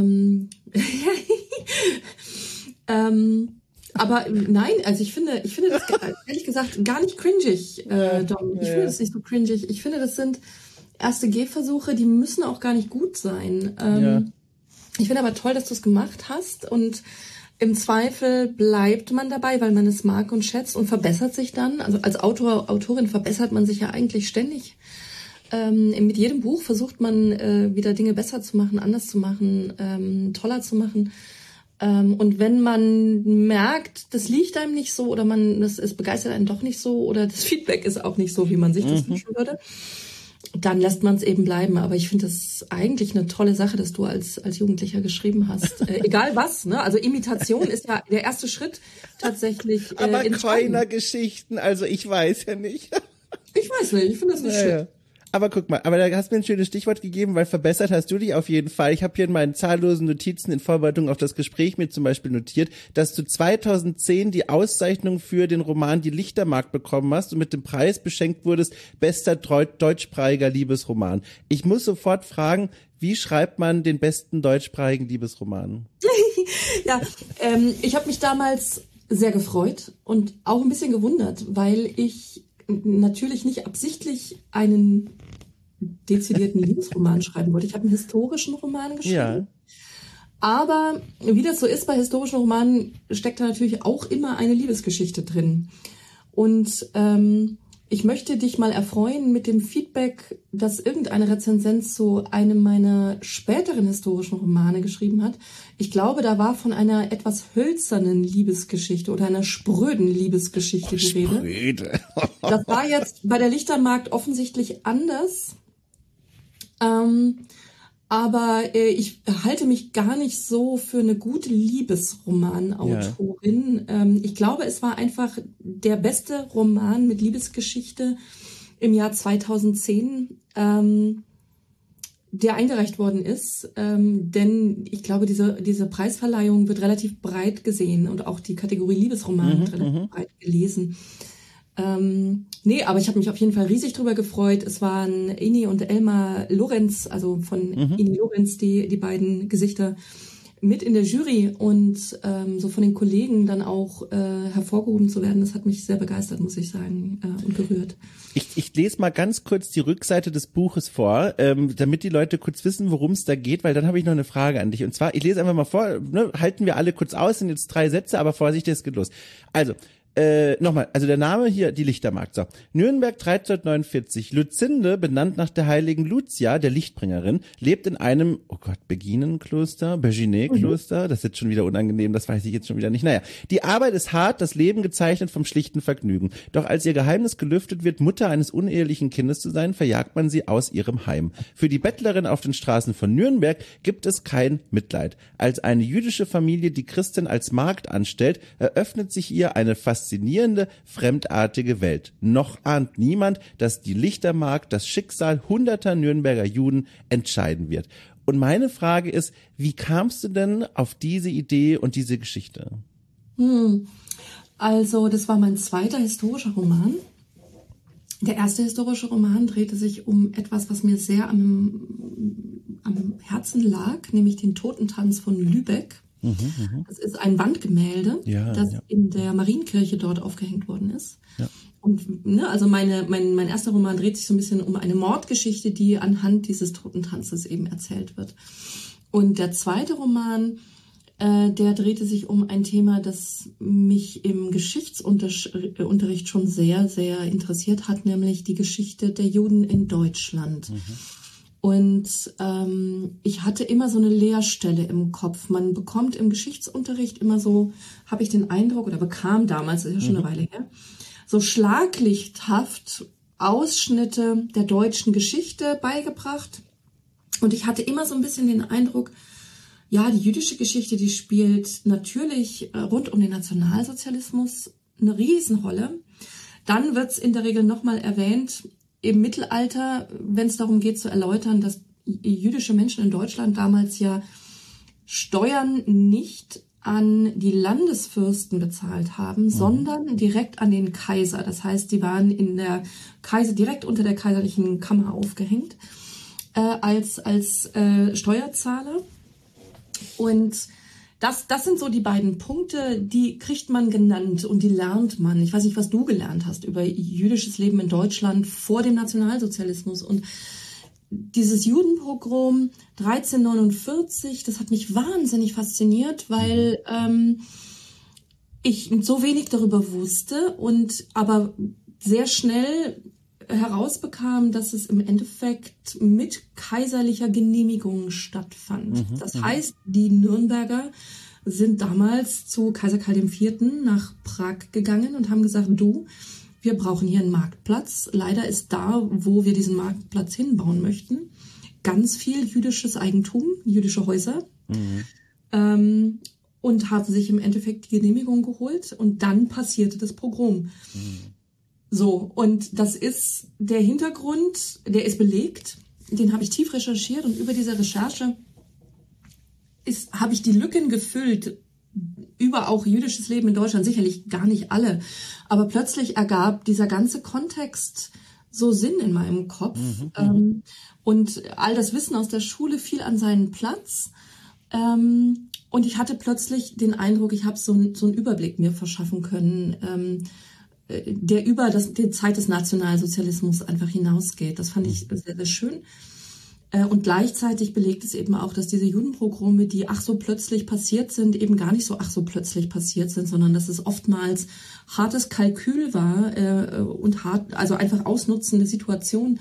aber nein, also ich finde das ehrlich gesagt gar nicht cringig, Dom. Ich finde das nicht so cringig. Ich finde, das sind erste Gehversuche, die müssen auch gar nicht gut sein. Ich finde aber toll, dass du es gemacht hast und im Zweifel bleibt man dabei, weil man es mag und schätzt und verbessert sich dann. Also als Autorin verbessert man sich ja eigentlich ständig. Mit jedem Buch versucht man wieder Dinge besser zu machen, anders zu machen, toller zu machen. Und wenn man merkt, das liegt einem nicht so oder es begeistert einen doch nicht so oder das Feedback ist auch nicht so, wie man sich das wünschen würde, dann lässt man es eben bleiben. Aber ich finde das eigentlich eine tolle Sache, dass du als Jugendlicher geschrieben hast. Egal was, ne? Also Imitation ist ja der erste Schritt tatsächlich. Aber Keuner-Geschichten, also ich weiß ja nicht. Ich weiß nicht, ich finde das nicht schön. Aber guck mal, aber da hast du mir ein schönes Stichwort gegeben, weil verbessert hast du dich auf jeden Fall. Ich habe hier in meinen zahllosen Notizen in Vorbereitung auf das Gespräch mir zum Beispiel notiert, dass du 2010 die Auszeichnung für den Roman Die Lichtermark bekommen hast und mit dem Preis beschenkt wurdest, bester deutschsprachiger Liebesroman. Ich muss sofort fragen, wie schreibt man den besten deutschsprachigen Liebesroman? Ja, ich habe mich damals sehr gefreut und auch ein bisschen gewundert, weil ich natürlich nicht absichtlich einen dezidierten Liebesroman schreiben wollte. Ich habe einen historischen Roman geschrieben. Ja. Aber wie das so ist bei historischen Romanen, steckt da natürlich auch immer eine Liebesgeschichte drin. Und ich möchte dich mal erfreuen mit dem Feedback, das irgendeine Rezensent zu einem meiner späteren historischen Romane geschrieben hat. Ich glaube, da war von einer etwas hölzernen Liebesgeschichte oder einer spröden Liebesgeschichte die Rede. Das war jetzt bei der Lichtermarkt offensichtlich anders. Aber ich halte mich gar nicht so für eine gute Liebesromanautorin. Ja. Ich glaube, es war einfach der beste Roman mit Liebesgeschichte im Jahr 2010, der eingereicht worden ist. Denn ich glaube, diese Preisverleihung wird relativ breit gesehen und auch die Kategorie Liebesroman wird relativ breit gelesen. Nee, aber ich habe mich auf jeden Fall riesig drüber gefreut. Es waren Ini und Elmar Lorenz, also von Ini Lorenz, die beiden Gesichter, mit in der Jury und so von den Kollegen dann auch hervorgehoben zu werden. Das hat mich sehr begeistert, muss ich sagen, und gerührt. Ich lese mal ganz kurz die Rückseite des Buches vor, damit die Leute kurz wissen, worum es da geht, weil dann habe ich noch eine Frage an dich. Und zwar, ich lese einfach mal vor, ne, halten wir alle kurz aus, sind jetzt 3 Sätze, aber Vorsicht, es geht los. Also, nochmal, also der Name hier, die Lichtermarkt. So. Nürnberg 1349. Luzinde, benannt nach der heiligen Lucia, der Lichtbringerin, lebt in einem, Beginenkloster, Berginet-Kloster. Das ist jetzt schon wieder unangenehm, das weiß ich jetzt schon wieder nicht. Naja, die Arbeit ist hart, das Leben gezeichnet vom schlichten Vergnügen. Doch als ihr Geheimnis gelüftet wird, Mutter eines unehelichen Kindes zu sein, verjagt man sie aus ihrem Heim. Für die Bettlerin auf den Straßen von Nürnberg gibt es kein Mitleid. Als eine jüdische Familie die Christin als Magd anstellt, eröffnet sich ihr eine faszinierende, fremdartige Welt. Noch ahnt niemand, dass die Lichtermarkt das Schicksal hunderter Nürnberger Juden entscheiden wird. Und meine Frage ist, wie kamst du denn auf diese Idee und diese Geschichte? Also, das war mein zweiter historischer Roman. Der erste historische Roman drehte sich um etwas, was mir sehr am Herzen lag, nämlich den Totentanz von Lübeck. Das ist ein Wandgemälde, das in der Marienkirche dort aufgehängt worden ist. Ja. Und also mein erster Roman dreht sich so ein bisschen um eine Mordgeschichte, die anhand dieses Totentanzes eben erzählt wird. Und der zweite Roman, der drehte sich um ein Thema, das mich im Geschichtsunterricht schon sehr, sehr interessiert hat, nämlich die Geschichte der Juden in Deutschland. Und ich hatte immer so eine Leerstelle im Kopf. Man bekommt im Geschichtsunterricht immer so, habe ich den Eindruck, oder bekam damals, das ist ja schon eine Weile her, so schlaglichthaft Ausschnitte der deutschen Geschichte beigebracht. Und ich hatte immer so ein bisschen den Eindruck, ja, die jüdische Geschichte, die spielt natürlich rund um den Nationalsozialismus eine Riesenrolle. Dann wird es in der Regel nochmal erwähnt, im Mittelalter, wenn es darum geht zu erläutern, dass jüdische Menschen in Deutschland damals ja Steuern nicht an die Landesfürsten bezahlt haben, sondern direkt an den Kaiser. Das heißt, die waren in der direkt unter der kaiserlichen Kammer aufgehängt als Steuerzahler. Und das sind so die beiden Punkte, die kriegt man genannt und die lernt man. Ich weiß nicht, was du gelernt hast über jüdisches Leben in Deutschland vor dem Nationalsozialismus. Und dieses Judenpogrom 1349, das hat mich wahnsinnig fasziniert, weil ich so wenig darüber wusste und aber sehr schnell herausbekam, dass es im Endeffekt mit kaiserlicher Genehmigung stattfand. Das heißt, die Nürnberger sind damals zu Kaiser Karl IV. Nach Prag gegangen und haben gesagt, wir brauchen hier einen Marktplatz. Leider ist da, wo wir diesen Marktplatz hinbauen möchten, ganz viel jüdisches Eigentum, jüdische Häuser. Und haben sich im Endeffekt die Genehmigung geholt und dann passierte das Pogrom. So, und das ist der Hintergrund, der ist belegt, den habe ich tief recherchiert und über diese Recherche habe ich die Lücken gefüllt über auch jüdisches Leben in Deutschland, sicherlich gar nicht alle, aber plötzlich ergab dieser ganze Kontext so Sinn in meinem Kopf und all das Wissen aus der Schule fiel an seinen Platz und ich hatte plötzlich den Eindruck, ich habe so einen Überblick mir verschaffen können, der über die Zeit des Nationalsozialismus einfach hinausgeht. Das fand ich sehr, sehr schön. Und gleichzeitig belegt es eben auch, dass diese Judenpogrome, die ach so plötzlich passiert sind, eben gar nicht so ach so plötzlich passiert sind, sondern dass es oftmals hartes Kalkül war und also einfach ausnutzende Situation,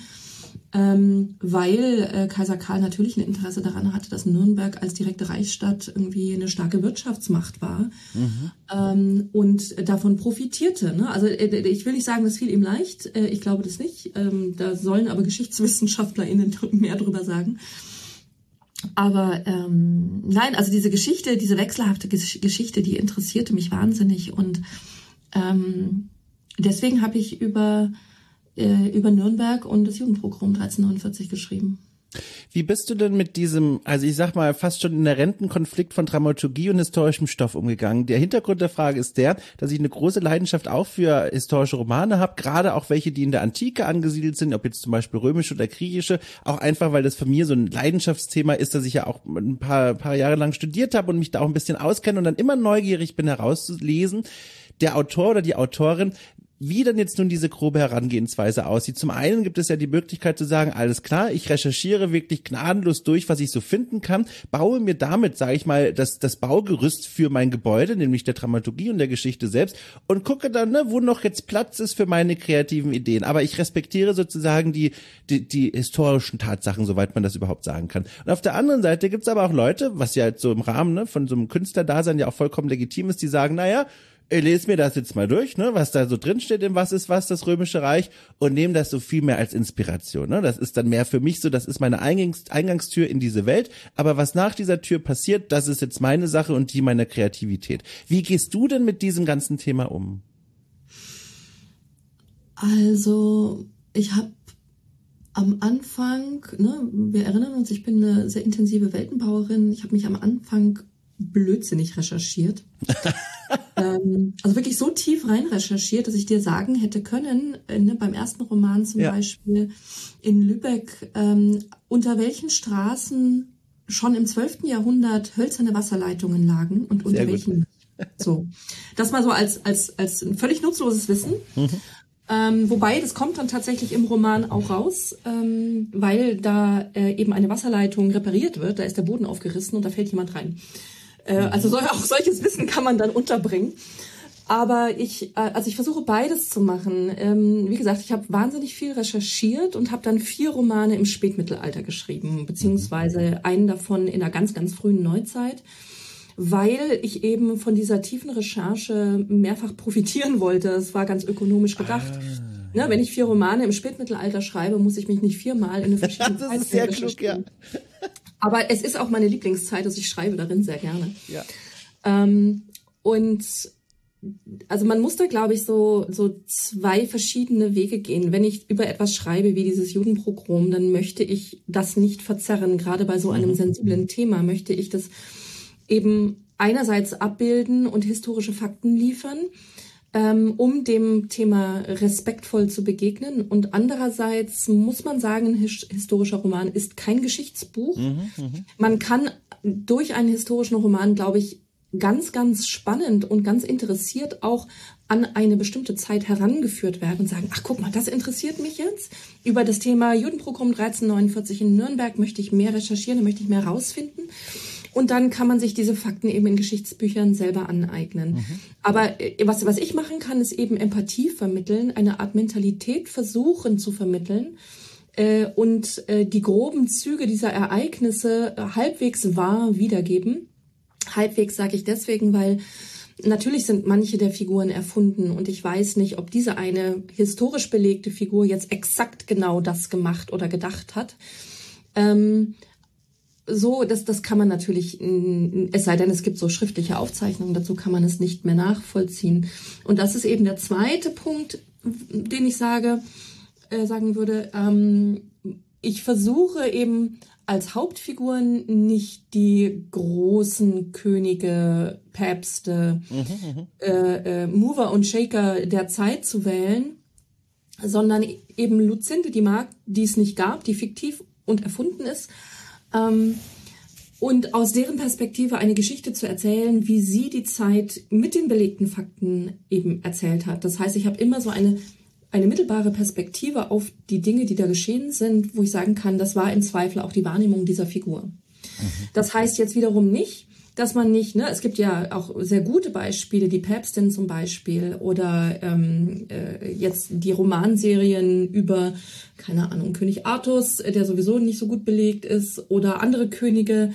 weil Kaiser Karl natürlich ein Interesse daran hatte, dass Nürnberg als direkte Reichsstadt irgendwie eine starke Wirtschaftsmacht war und davon profitierte. Ne? Also ich will nicht sagen, das fiel ihm leicht. Ich glaube das nicht. Da sollen aber GeschichtswissenschaftlerInnen mehr drüber sagen. Aber nein, also diese Geschichte, diese wechselhafte Geschichte, die interessierte mich wahnsinnig. Und deswegen habe ich über Nürnberg und das Judenpogrom 1349 geschrieben. Wie bist du denn mit diesem, also ich sag mal, fast schon inhärenten Konflikt von Dramaturgie und historischem Stoff umgegangen? Der Hintergrund der Frage ist der, dass ich eine große Leidenschaft auch für historische Romane habe, gerade auch welche, die in der Antike angesiedelt sind, ob jetzt zum Beispiel römische oder griechische, auch einfach, weil das für mich so ein Leidenschaftsthema ist, dass ich ja auch ein paar Jahre lang studiert habe und mich da auch ein bisschen auskenne und dann immer neugierig bin herauszulesen, der Autor oder die Autorin, wie denn jetzt nun diese grobe Herangehensweise aussieht. Zum einen gibt es ja die Möglichkeit zu sagen, alles klar, ich recherchiere wirklich gnadenlos durch, was ich so finden kann, baue mir damit, sage ich mal, das Baugerüst für mein Gebäude, nämlich der Dramaturgie und der Geschichte selbst und gucke dann, wo noch jetzt Platz ist für meine kreativen Ideen. Aber ich respektiere sozusagen die historischen Tatsachen, soweit man das überhaupt sagen kann. Und auf der anderen Seite gibt es aber auch Leute, was ja jetzt so im Rahmen von so einem Künstlerdasein ja auch vollkommen legitim ist, die sagen, naja, ich lese mir das jetzt mal durch, was da so drin steht im Was ist was, das Römische Reich, und nehme das so viel mehr als Inspiration. Das ist dann mehr für mich so, das ist meine Eingangstür in diese Welt, aber was nach dieser Tür passiert, das ist jetzt meine Sache und die meiner Kreativität. Wie gehst du denn mit diesem ganzen Thema um? Also, ich habe am Anfang, wir erinnern uns, ich bin eine sehr intensive Weltenbauerin, ich habe mich am Anfang blödsinnig recherchiert. Also wirklich so tief rein recherchiert, dass ich dir sagen hätte können, beim ersten Roman zum Beispiel in Lübeck, unter welchen Straßen schon im 12. Jahrhundert hölzerne Wasserleitungen lagen und unter welchen. So. Das mal so als ein völlig nutzloses Wissen. Wobei, das kommt dann tatsächlich im Roman auch raus, weil da eben eine Wasserleitung repariert wird, da ist der Boden aufgerissen und da fällt jemand rein. Also auch solches Wissen kann man dann unterbringen. Aber ich versuche beides zu machen. Wie gesagt, ich habe wahnsinnig viel recherchiert und habe dann 4 Romane im Spätmittelalter geschrieben, beziehungsweise einen davon in einer ganz, ganz frühen Neuzeit, weil ich eben von dieser tiefen Recherche mehrfach profitieren wollte. Es war ganz ökonomisch gedacht. Wenn ich 4 Romane im Spätmittelalter schreibe, muss ich mich nicht 4-mal in eine verschiedene Zeit. Das ist sehr klug, ja. Aber es ist auch meine Lieblingszeit, also ich schreibe darin sehr gerne. Ja. Und also man muss da, glaube ich, so 2 verschiedene Wege gehen. Wenn ich über etwas schreibe wie dieses Judenpogrom, dann möchte ich das nicht verzerren. Gerade bei so einem sensiblen Thema möchte ich das eben einerseits abbilden und historische Fakten liefern, um dem Thema respektvoll zu begegnen. Und andererseits muss man sagen, ein historischer Roman ist kein Geschichtsbuch. Man kann durch einen historischen Roman, glaube ich, ganz, ganz spannend und ganz interessiert auch an eine bestimmte Zeit herangeführt werden und sagen, ach guck mal, das interessiert mich jetzt. Über das Thema Judenpogrom 1349 in Nürnberg möchte ich mehr recherchieren, da möchte ich mehr rausfinden. Und dann kann man sich diese Fakten eben in Geschichtsbüchern selber aneignen. Aber was ich machen kann, ist eben Empathie vermitteln, eine Art Mentalität versuchen zu vermitteln und die groben Züge dieser Ereignisse halbwegs wahr wiedergeben. Halbwegs sage ich deswegen, weil natürlich sind manche der Figuren erfunden und ich weiß nicht, ob diese eine historisch belegte Figur jetzt exakt genau das gemacht oder gedacht hat. Das kann man natürlich, es sei denn, es gibt so schriftliche Aufzeichnungen, dazu kann man es nicht mehr nachvollziehen. Und das ist eben der zweite Punkt, den ich sagen würde. Ich versuche eben als Hauptfiguren nicht die großen Könige, Päpste, Mover und Shaker der Zeit zu wählen, sondern eben Luzinde, die es nicht gab, die fiktiv und erfunden ist, und aus deren Perspektive eine Geschichte zu erzählen, wie sie die Zeit mit den belegten Fakten eben erzählt hat. Das heißt, ich habe immer so eine mittelbare Perspektive auf die Dinge, die da geschehen sind, wo ich sagen kann, das war im Zweifel auch die Wahrnehmung dieser Figur. Das heißt jetzt wiederum nicht, dass man nicht, ne, es gibt ja auch sehr gute Beispiele, die Päpstin zum Beispiel oder jetzt die Romanserien über, keine Ahnung, König Artus, der sowieso nicht so gut belegt ist, oder andere Könige,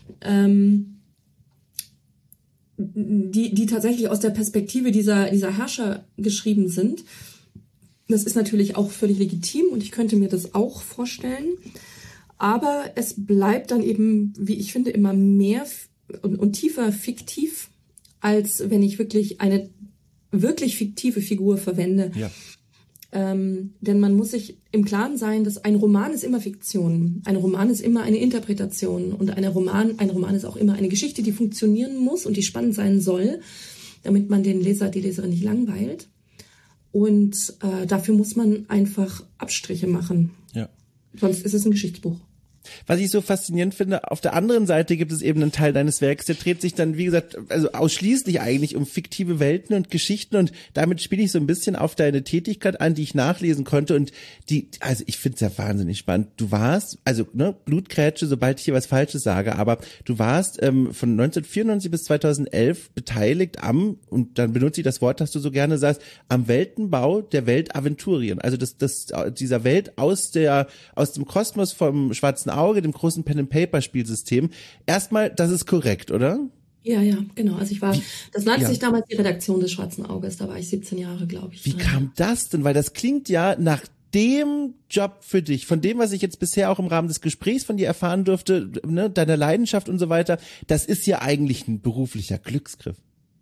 die tatsächlich aus der Perspektive dieser Herrscher geschrieben sind. Das ist natürlich auch völlig legitim und ich könnte mir das auch vorstellen. Aber es bleibt dann eben, wie ich finde, immer mehr und tiefer fiktiv, als wenn ich wirklich eine wirklich fiktive Figur verwende. Ja. Denn man muss sich im Klaren sein, dass ein Roman ist immer Fiktion. Ein Roman ist immer eine Interpretation. Und ein Roman ist auch immer eine Geschichte, die funktionieren muss und die spannend sein soll, damit man den Leser, die Leserin nicht langweilt. Und dafür muss man einfach Abstriche machen. Ja. Sonst ist es ein Geschichtsbuch. Was ich so faszinierend finde, auf der anderen Seite gibt es eben einen Teil deines Werks, der dreht sich dann, wie gesagt, also ausschließlich eigentlich um fiktive Welten und Geschichten und damit spiele ich so ein bisschen auf deine Tätigkeit an, die ich nachlesen konnte und also ich finde es ja wahnsinnig spannend. Du warst, also Blutgrätsche, sobald ich hier was Falsches sage, aber du warst von 1994 bis 2011 beteiligt und dann benutze ich das Wort, das du so gerne sagst, am Weltenbau der Weltaventurien. Also dieser Welt aus dem Kosmos vom Schwarzen Auge, dem großen Pen-and-Paper-Spielsystem. Erstmal, das ist korrekt, oder? Ja, genau. Also das nannte sich damals die Redaktion des Schwarzen Auges, da war ich 17 Jahre, glaube ich. Wie kam das denn? Weil das klingt ja nach dem Job für dich, von dem, was ich jetzt bisher auch im Rahmen des Gesprächs von dir erfahren durfte, ne, deiner Leidenschaft und so weiter, das ist ja eigentlich ein beruflicher Glücksgriff.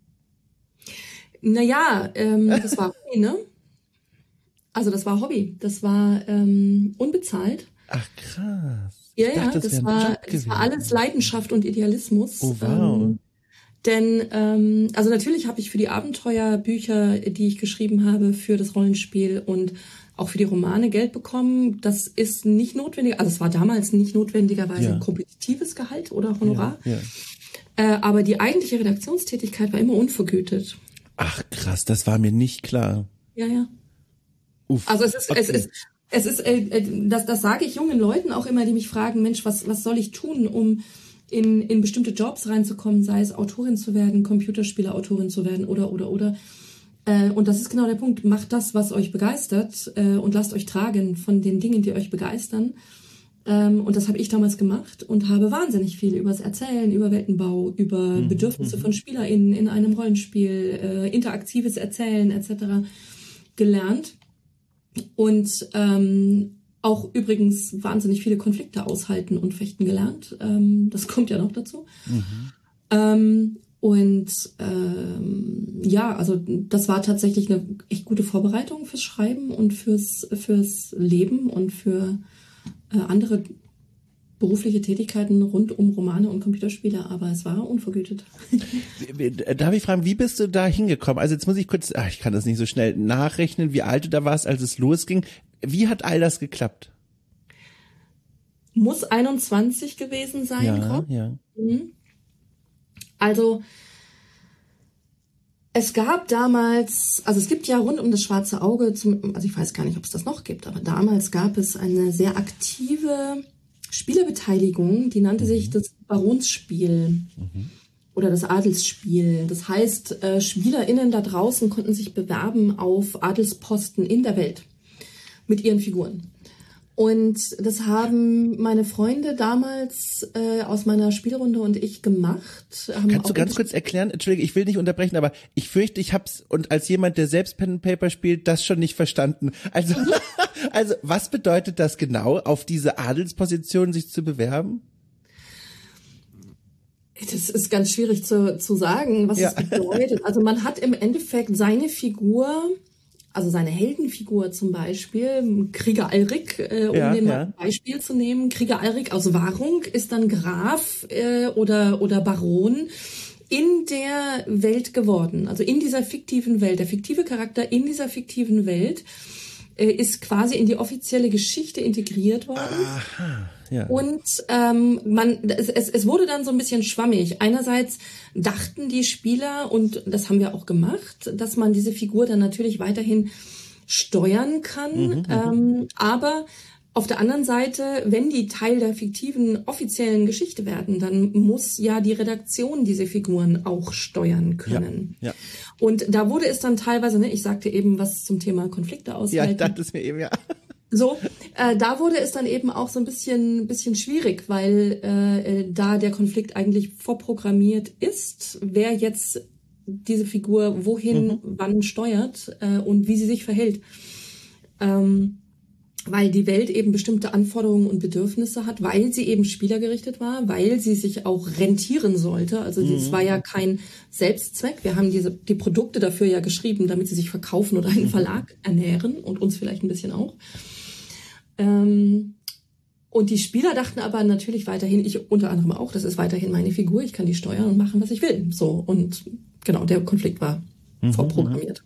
Naja, das war Hobby, ne? Also das war Hobby. Das war unbezahlt. Ach, krass. Ja, das war alles Leidenschaft und Idealismus. Oh, wow. Denn, also natürlich habe ich für die Abenteuerbücher, die ich geschrieben habe, für das Rollenspiel und auch für die Romane Geld bekommen. Das ist nicht notwendig, also es war damals nicht notwendigerweise kompetitives Gehalt oder Honorar. Ja. Aber die eigentliche Redaktionstätigkeit war immer unvergütet. Ach, krass, das war mir nicht klar. Ja. Uff, also das sage ich jungen Leuten auch immer, die mich fragen, Mensch, was soll ich tun, um in bestimmte Jobs reinzukommen, sei es Autorin zu werden, Computerspieleautorin zu werden oder. Und das ist genau der Punkt. Macht das, was euch begeistert und lasst euch tragen von den Dingen, die euch begeistern. Und das habe ich damals gemacht und habe wahnsinnig viel über das Erzählen, über Weltenbau, über Bedürfnisse von SpielerInnen in einem Rollenspiel, interaktives Erzählen etc. gelernt. Und auch übrigens wahnsinnig viele Konflikte aushalten und fechten gelernt. Das kommt ja noch dazu. Also das war tatsächlich eine echt gute Vorbereitung fürs Schreiben und fürs Leben und für andere berufliche Tätigkeiten rund um Romane und Computerspiele, aber es war unvergütet. Darf ich fragen, wie bist du da hingekommen? Also jetzt muss ich kurz, ich kann das nicht so schnell nachrechnen, wie alt du da warst, als es losging. Wie hat all das geklappt? Muss 21 gewesen sein, Rob. Ja. Also es gab damals, also es gibt ja rund um das Schwarze Auge, also ich weiß gar nicht, ob es das noch gibt, aber damals gab es eine sehr aktive Spielerbeteiligung, die nannte sich das Baronsspiel oder das Adelsspiel. Das heißt, SpielerInnen da draußen konnten sich bewerben auf Adelsposten in der Welt mit ihren Figuren. Und das haben meine Freunde damals aus meiner Spielrunde und ich gemacht. Kannst du ganz kurz erklären? Entschuldige, ich will nicht unterbrechen, aber ich fürchte, ich hab's, und als jemand, der selbst Pen and Paper spielt, das schon nicht verstanden. Also, also was bedeutet das genau, auf diese Adelsposition sich zu bewerben? Das ist ganz schwierig zu sagen, was es bedeutet. Also man hat im Endeffekt seine Figur, also seine Heldenfigur zum Beispiel, Krieger Alrik, den mal ein Beispiel zu nehmen. Krieger Alrik aus Wahrung ist dann Graf oder Baron in der Welt geworden, also in dieser fiktiven Welt. Der fiktive Charakter in dieser fiktiven Welt ist quasi in die offizielle Geschichte integriert worden. Aha, Und es wurde dann so ein bisschen schwammig. Einerseits dachten die Spieler, und das haben wir auch gemacht, dass man diese Figur dann natürlich weiterhin steuern kann. Aber auf der anderen Seite, wenn die Teil der fiktiven offiziellen Geschichte werden, dann muss ja die Redaktion diese Figuren auch steuern können. Ja. Und da wurde es dann teilweise, ich sagte eben was zum Thema Konflikte aushalten. Ja, ich dachte es mir eben, ja. So, da wurde es dann eben auch so ein bisschen schwierig, weil da der Konflikt eigentlich vorprogrammiert ist, wer jetzt diese Figur wohin, wann steuert und wie sie sich verhält. Weil die Welt eben bestimmte Anforderungen und Bedürfnisse hat, weil sie eben spielergerichtet war, weil sie sich auch rentieren sollte. Also es war ja kein Selbstzweck. Wir haben die Produkte dafür ja geschrieben, damit sie sich verkaufen oder einen Verlag ernähren und uns vielleicht ein bisschen auch. Und die Spieler dachten aber natürlich weiterhin, ich unter anderem auch, das ist weiterhin meine Figur, ich kann die steuern und machen, was ich will. So, und genau, der Konflikt war vorprogrammiert.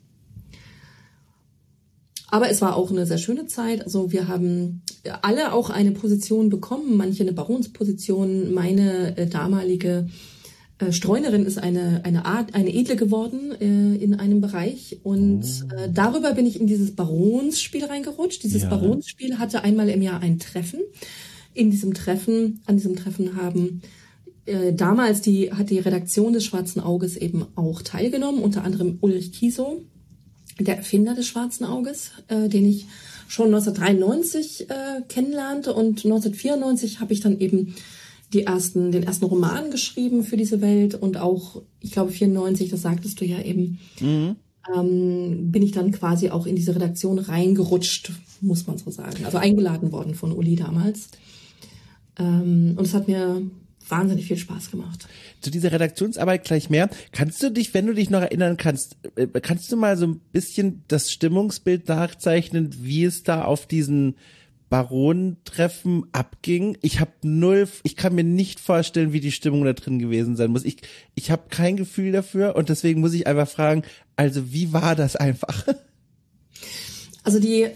Aber es war auch eine sehr schöne Zeit. Also wir haben alle auch eine Position bekommen, manche eine Baronsposition. Meine damalige Streunerin ist eine Edle geworden in einem Bereich. Und darüber bin ich in dieses Baronsspiel reingerutscht. Dieses Baronsspiel hatte einmal im Jahr ein Treffen. An diesem Treffen haben damals hat die Redaktion des Schwarzen Auges eben auch teilgenommen, unter anderem Ulrich Kiesow, der Erfinder des Schwarzen Auges, den ich schon 1993 kennenlernte, und 1994 habe ich dann eben den ersten Roman geschrieben für diese Welt, und auch, ich glaube 94, das sagtest du ja eben, bin ich dann quasi auch in diese Redaktion reingerutscht, muss man so sagen. Also eingeladen worden von Uli damals. Und es hat mir wahnsinnig viel Spaß gemacht. Zu dieser Redaktionsarbeit gleich mehr. Kannst du dich, wenn du dich noch erinnern kannst, kannst du mal so ein bisschen das Stimmungsbild nachzeichnen, wie es da auf diesen Baronentreffen abging? Ich kann mir nicht vorstellen, wie die Stimmung da drin gewesen sein muss. Ich habe kein Gefühl dafür, und deswegen muss ich einfach fragen, also wie war das einfach? Also die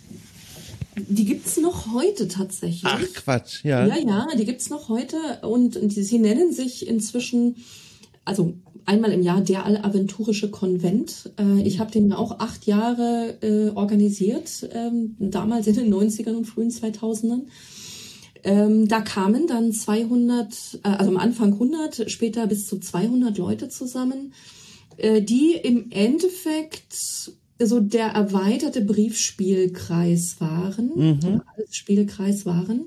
gibt's noch heute tatsächlich. Ach Quatsch, ja. Ja, die gibt's noch heute, und sie nennen sich inzwischen, also einmal im Jahr, der Aventurische Konvent. Ich habe den auch 8 Jahre organisiert, damals in den 90ern und frühen 2000ern. Da kamen dann 200, also am Anfang 100, später bis zu 200 Leute zusammen, die im Endeffekt so der erweiterte Briefspielkreis waren, Spielkreis waren.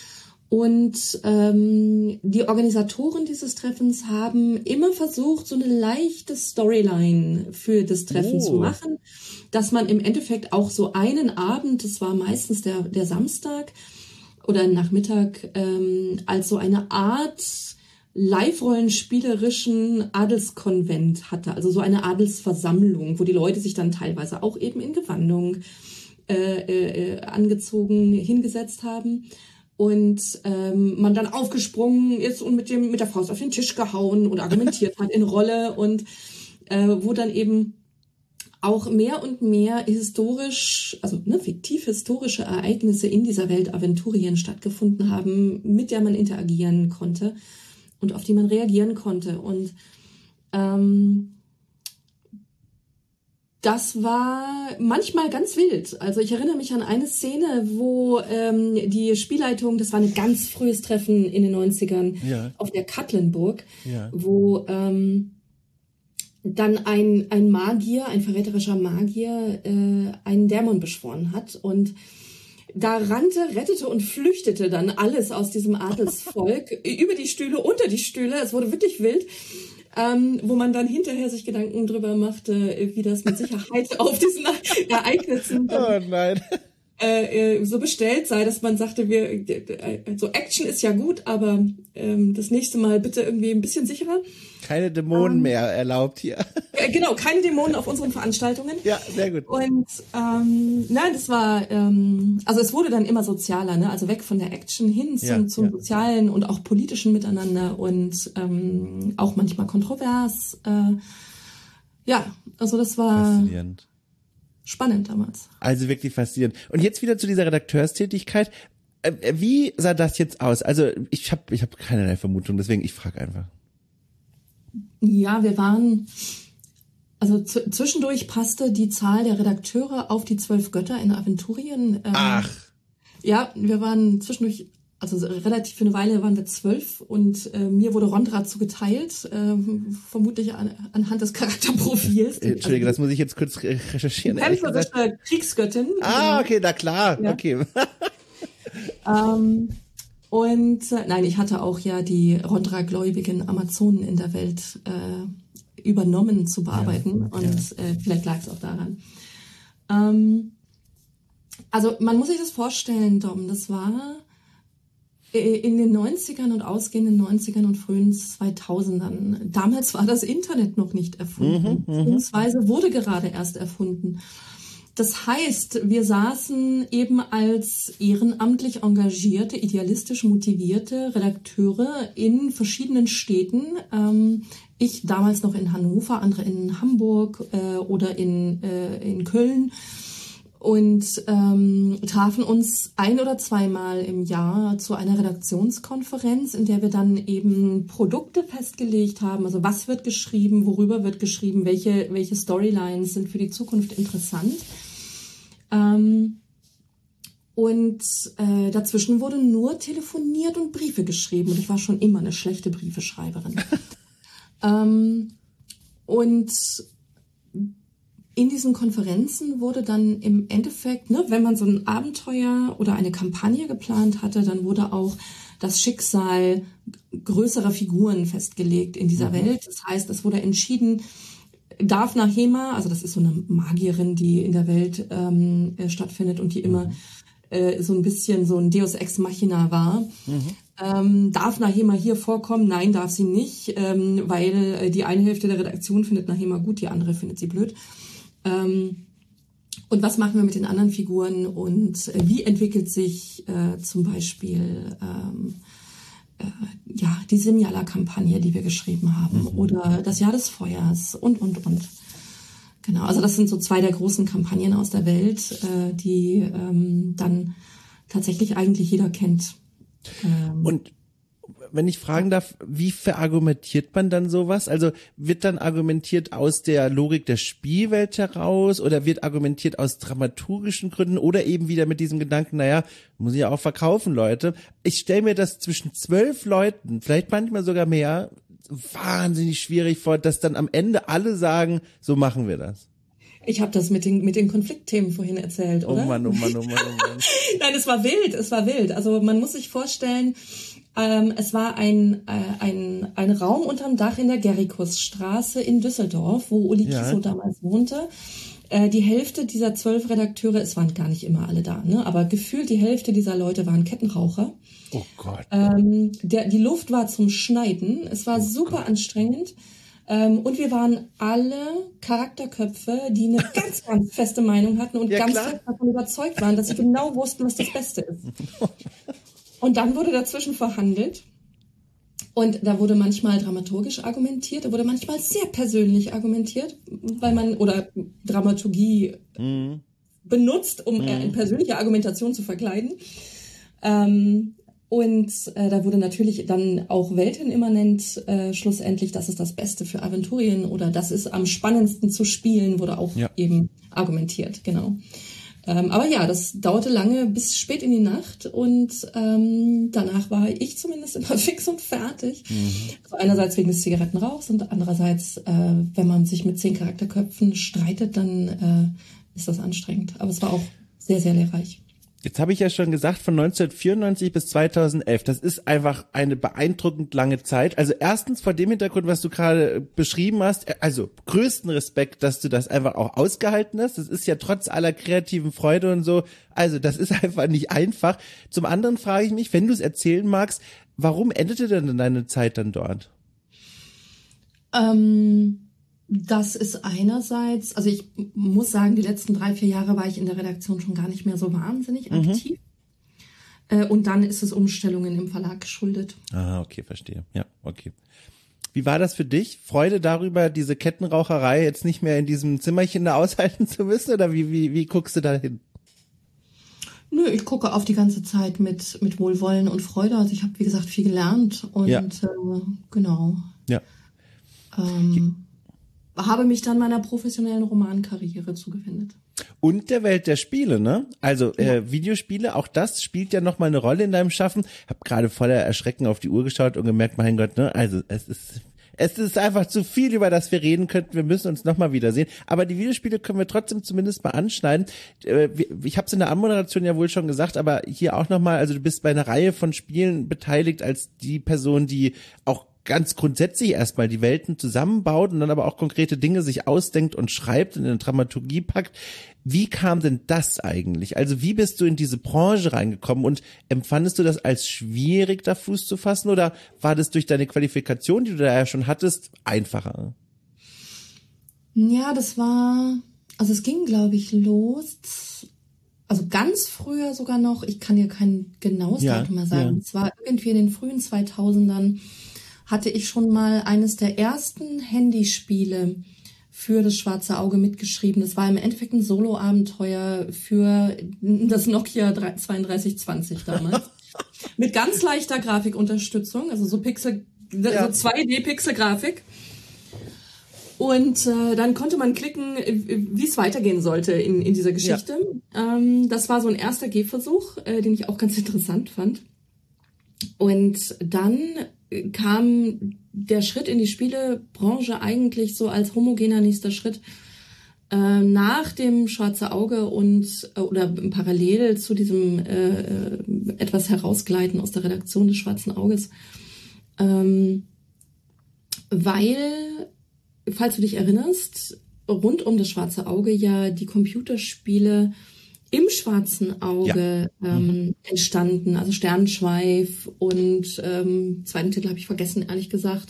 Und die Organisatoren dieses Treffens haben immer versucht, so eine leichte Storyline für das Treffen zu machen, dass man im Endeffekt auch so einen Abend, das war meistens der Samstag oder Nachmittag, als so eine Art live-rollenspielerischen Adelskonvent hatte, also so eine Adelsversammlung, wo die Leute sich dann teilweise auch eben in Gewandung angezogen hingesetzt haben und man dann aufgesprungen ist und mit der Faust auf den Tisch gehauen und argumentiert hat in Rolle, und wo dann eben auch mehr und mehr historisch, also fiktiv-historische Ereignisse in dieser Welt Aventurien stattgefunden haben, mit der man interagieren konnte und auf die man reagieren konnte. Und das war manchmal ganz wild. Also ich erinnere mich an eine Szene, wo die Spielleitung, das war ein ganz frühes Treffen in den 90ern auf der Katlenburg, wo dann ein Magier, ein verräterischer Magier, einen Dämon beschworen hat, und da rettete und flüchtete dann alles aus diesem Adelsvolk über die Stühle, unter die Stühle. Es wurde wirklich wild, wo man dann hinterher sich Gedanken drüber machte, wie das mit Sicherheit auf diesen Ereignissen so bestellt sei, dass man sagte, so Action ist ja gut, aber das nächste Mal bitte irgendwie ein bisschen sicherer. Keine Dämonen mehr erlaubt hier. Genau, keine Dämonen auf unseren Veranstaltungen. Ja, sehr gut. Und das war, also es wurde dann immer sozialer, ne? Also weg von der Action hin zum sozialen und auch politischen Miteinander, und auch manchmal kontrovers. Also das war faszinierend. Spannend damals. Also wirklich faszinierend. Und jetzt wieder zu dieser Redakteurstätigkeit. wie sah das jetzt aus? Also ich hab keinerlei Vermutung, deswegen ich frage einfach. Ja, wir waren, also zwischendurch passte die Zahl der Redakteure auf die 12 Götter in Aventurien. Ach. Ja, wir waren zwischendurch, also relativ für eine Weile waren wir 12 und mir wurde Rondra zugeteilt, vermutlich anhand des Charakterprofils. Entschuldige, das muss ich jetzt kurz recherchieren. Kämpferische Kriegsgöttin. Okay, na klar, ja. Okay. Nein, ich hatte auch ja die Rondra-gläubigen Amazonen in der Welt übernommen zu bearbeiten vielleicht lag es auch daran. Also man muss sich das vorstellen, Dom, das war in den 90ern und ausgehenden 90ern und frühen 2000ern. Damals war das Internet noch nicht erfunden, beziehungsweise wurde gerade erst erfunden. Das heißt, wir saßen eben als ehrenamtlich engagierte, idealistisch motivierte Redakteure in verschiedenen Städten. Ich damals noch in Hannover, andere in Hamburg oder in Köln und trafen uns 1- oder zweimal im Jahr zu einer Redaktionskonferenz, in der wir dann eben Produkte festgelegt haben. Also was wird geschrieben, worüber wird geschrieben, welche Storylines sind für die Zukunft interessant. Dazwischen wurde nur telefoniert und Briefe geschrieben. Und ich war schon immer eine schlechte Briefeschreiberin. Und in diesen Konferenzen wurde dann im Endeffekt, wenn man so ein Abenteuer oder eine Kampagne geplant hatte, dann wurde auch das Schicksal größerer Figuren festgelegt in dieser Welt. Das heißt, es wurde entschieden, Daphna Hema, also das ist so eine Magierin, die in der Welt stattfindet und die immer so ein bisschen so ein Deus Ex Machina war. Darf Nahema hier vorkommen? Nein, darf sie nicht, weil die eine Hälfte der Redaktion findet Nahema gut, die andere findet sie blöd. Und was machen wir mit den anderen Figuren und wie entwickelt sich zum Beispiel die Simjala-Kampagne, die wir geschrieben haben, oder das Jahr des Feuers und. Genau, also das sind so zwei der großen Kampagnen aus der Welt, die dann tatsächlich eigentlich jeder kennt. Und wenn ich fragen darf, wie verargumentiert man dann sowas? Also wird dann argumentiert aus der Logik der Spielwelt heraus oder wird argumentiert aus dramaturgischen Gründen oder eben wieder mit diesem Gedanken, naja, muss ich ja auch verkaufen, Leute. Ich stelle mir das zwischen 12 Leuten, vielleicht manchmal sogar mehr, wahnsinnig schwierig vor, dass dann am Ende alle sagen, so machen wir das. Ich habe das mit den Konfliktthemen vorhin erzählt, oder? Oh Mann. Nein, es war wild. Also man muss sich vorstellen, es war ein Raum unterm Dach in der Gerrikusstraße in Düsseldorf, wo Uli Kiso damals wohnte. Die Hälfte dieser 12 Redakteure, es waren gar nicht immer alle da, ne? Aber gefühlt die Hälfte dieser Leute waren Kettenraucher. Oh Gott. Die Luft war zum Schneiden. Es war super anstrengend. Und wir waren alle Charakterköpfe, die eine ganz, ganz feste Meinung hatten und ganz fest davon überzeugt waren, dass sie genau wussten, was das Beste ist. Und dann wurde dazwischen verhandelt. Und da wurde manchmal dramaturgisch argumentiert, da wurde manchmal sehr persönlich argumentiert, weil man, oder Dramaturgie benutzt, um eine persönliche Argumentation zu verkleiden. Da wurde natürlich dann auch weltenimmanent schlussendlich, das ist das Beste für Aventurien oder das ist am spannendsten zu spielen, wurde auch eben argumentiert, genau. Aber ja, das dauerte lange bis spät in die Nacht und danach war ich zumindest immer fix und fertig. Also einerseits wegen des Zigarettenrauchs und andererseits, wenn man sich mit 10 Charakterköpfen streitet, dann ist das anstrengend. Aber es war auch sehr, sehr lehrreich. Jetzt habe ich ja schon gesagt, von 1994 bis 2011. Das ist einfach eine beeindruckend lange Zeit. Also erstens vor dem Hintergrund, was du gerade beschrieben hast, also größten Respekt, dass du das einfach auch ausgehalten hast. Das ist ja trotz aller kreativen Freude und so, also das ist einfach nicht einfach. Zum anderen frage ich mich, wenn du es erzählen magst, warum endete denn deine Zeit dann dort? Das ist einerseits, also ich muss sagen, die letzten 3-4 Jahre war ich in der Redaktion schon gar nicht mehr so wahnsinnig aktiv. Und dann ist es Umstellungen im Verlag geschuldet. Ah, okay, verstehe. Ja, okay. Wie war das für dich? Freude darüber, diese Kettenraucherei jetzt nicht mehr in diesem Zimmerchen da aushalten zu müssen? Oder wie guckst du da hin? Nö, ich gucke auf die ganze Zeit mit Wohlwollen und Freude. Also ich habe, wie gesagt, viel gelernt und genau. Ja. Habe mich dann meiner professionellen Romankarriere zugewendet. Und der Welt der Spiele, ne? Also Videospiele, auch das spielt ja nochmal eine Rolle in deinem Schaffen. Hab gerade voller Erschrecken auf die Uhr geschaut und gemerkt, mein Gott, ne? Also es ist einfach zu viel, über das wir reden könnten. Wir müssen uns nochmal wiedersehen. Aber die Videospiele können wir trotzdem zumindest mal anschneiden. Ich habe es in der Anmoderation ja wohl schon gesagt, aber hier auch nochmal, also du bist bei einer Reihe von Spielen beteiligt als die Person, die auch ganz grundsätzlich erstmal die Welten zusammenbaut und dann aber auch konkrete Dinge sich ausdenkt und schreibt und in eine Dramaturgie packt. Wie kam denn das eigentlich? Also wie bist du in diese Branche reingekommen und empfandest du das als schwierig, da Fuß zu fassen, oder war das durch deine Qualifikation, die du da ja schon hattest, einfacher? Ja, also es ging, glaube ich, los, also ganz früher sogar noch, ich kann dir kein genaues Datum mehr sagen, es war irgendwie in den frühen 2000ern, hatte ich schon mal eines der ersten Handyspiele für das Schwarze Auge mitgeschrieben. Das war im Endeffekt ein Solo-Abenteuer für das Nokia 3220 damals. Mit ganz leichter Grafikunterstützung, also so 2D-Pixel-Grafik. Und dann konnte man klicken, wie es weitergehen sollte in dieser Geschichte. Ja. Das war so ein erster Gehversuch, den ich auch ganz interessant fand. Und dann kam der Schritt in die Spielebranche eigentlich so als homogener nächster Schritt nach dem Schwarze Auge oder parallel zu diesem etwas herausgleiten aus der Redaktion des Schwarzen Auges, weil, falls du dich erinnerst, rund um das Schwarze Auge ja die Computerspiele im Schwarzen Auge entstanden, also Sternenschweif und zweiten Titel habe ich vergessen, ehrlich gesagt.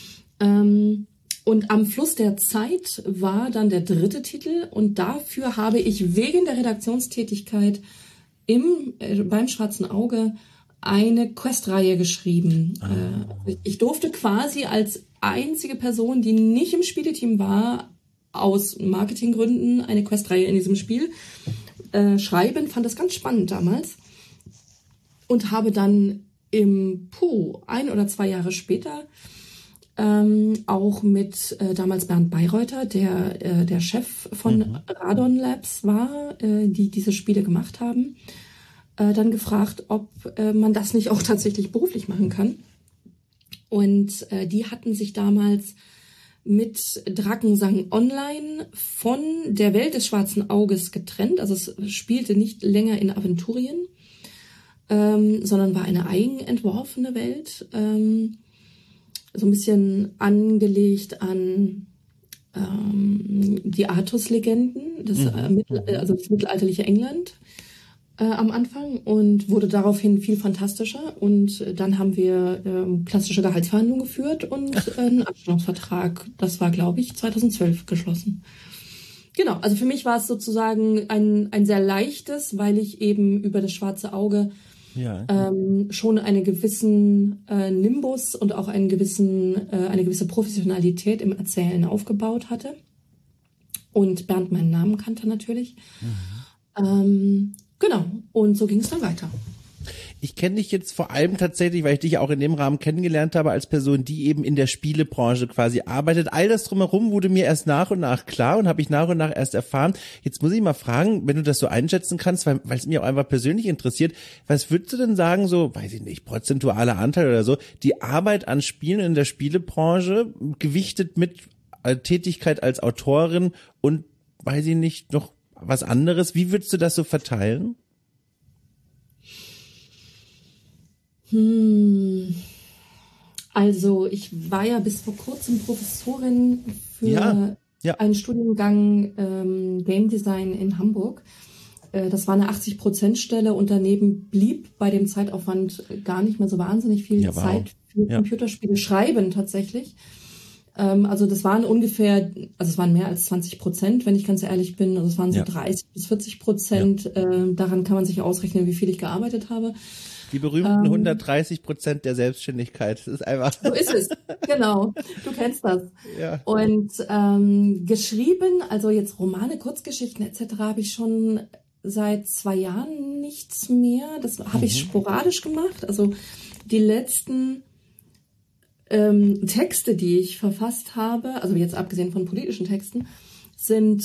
Und am Fluss der Zeit war dann der dritte Titel und dafür habe ich wegen der Redaktionstätigkeit beim Schwarzen Auge eine Questreihe geschrieben. Ich durfte quasi als einzige Person, die nicht im Spieleteam war, aus Marketinggründen eine Questreihe in diesem Spiel schreiben, fand das ganz spannend damals und habe dann 1 oder 2 Jahre später auch mit damals Bernd Bayreuther, der Chef von Radon Labs war, die diese Spiele gemacht haben, dann gefragt, ob man das nicht auch tatsächlich beruflich machen kann. Und die hatten sich damals mit Drakensang Online von der Welt des Schwarzen Auges getrennt. Also es spielte nicht länger in Aventurien, sondern war eine eigenentworfene Welt. So ein bisschen angelegt an die Artus-Legenden, das mittelalterliche England am Anfang, und wurde daraufhin viel fantastischer. Und dann haben wir klassische Gehaltsverhandlungen geführt und einen Anstellungsvertrag, das war, glaube ich, 2012 geschlossen. Genau, also für mich war es sozusagen ein sehr leichtes, weil ich eben über das Schwarze Auge schon einen gewissen Nimbus und auch eine gewisse Professionalität im Erzählen aufgebaut hatte. Und Bernd meinen Namen kannte natürlich. Genau, und so ging es dann weiter. Ich kenne dich jetzt vor allem tatsächlich, weil ich dich auch in dem Rahmen kennengelernt habe, als Person, die eben in der Spielebranche quasi arbeitet. All das drumherum wurde mir erst nach und nach klar und habe ich nach und nach erst erfahren. Jetzt muss ich mal fragen, wenn du das so einschätzen kannst, weil es mich auch einfach persönlich interessiert, was würdest du denn sagen, so, weiß ich nicht, prozentualer Anteil oder so, die Arbeit an Spielen in der Spielebranche gewichtet mit Tätigkeit als Autorin und, weiß ich nicht, noch was anderes? Wie würdest du das so verteilen? Also ich war ja bis vor kurzem Professorin für einen Studiengang Game Design in Hamburg. Das war eine 80%-Stelle und daneben blieb bei dem Zeitaufwand gar nicht mehr so wahnsinnig viel Zeit für Computerspiele schreiben tatsächlich. Also das waren es waren mehr als 20%, wenn ich ganz ehrlich bin. Also es waren so 30-40%. Daran kann man sich ausrechnen, wie viel ich gearbeitet habe. Die berühmten 130% der Selbstständigkeit. Das ist einfach. So ist es, genau. Du kennst das. Ja. Und geschrieben, also jetzt Romane, Kurzgeschichten etc. habe ich schon seit 2 Jahren nichts mehr. Das habe ich sporadisch gemacht. Also die letzten Texte, die ich verfasst habe, also jetzt abgesehen von politischen Texten, sind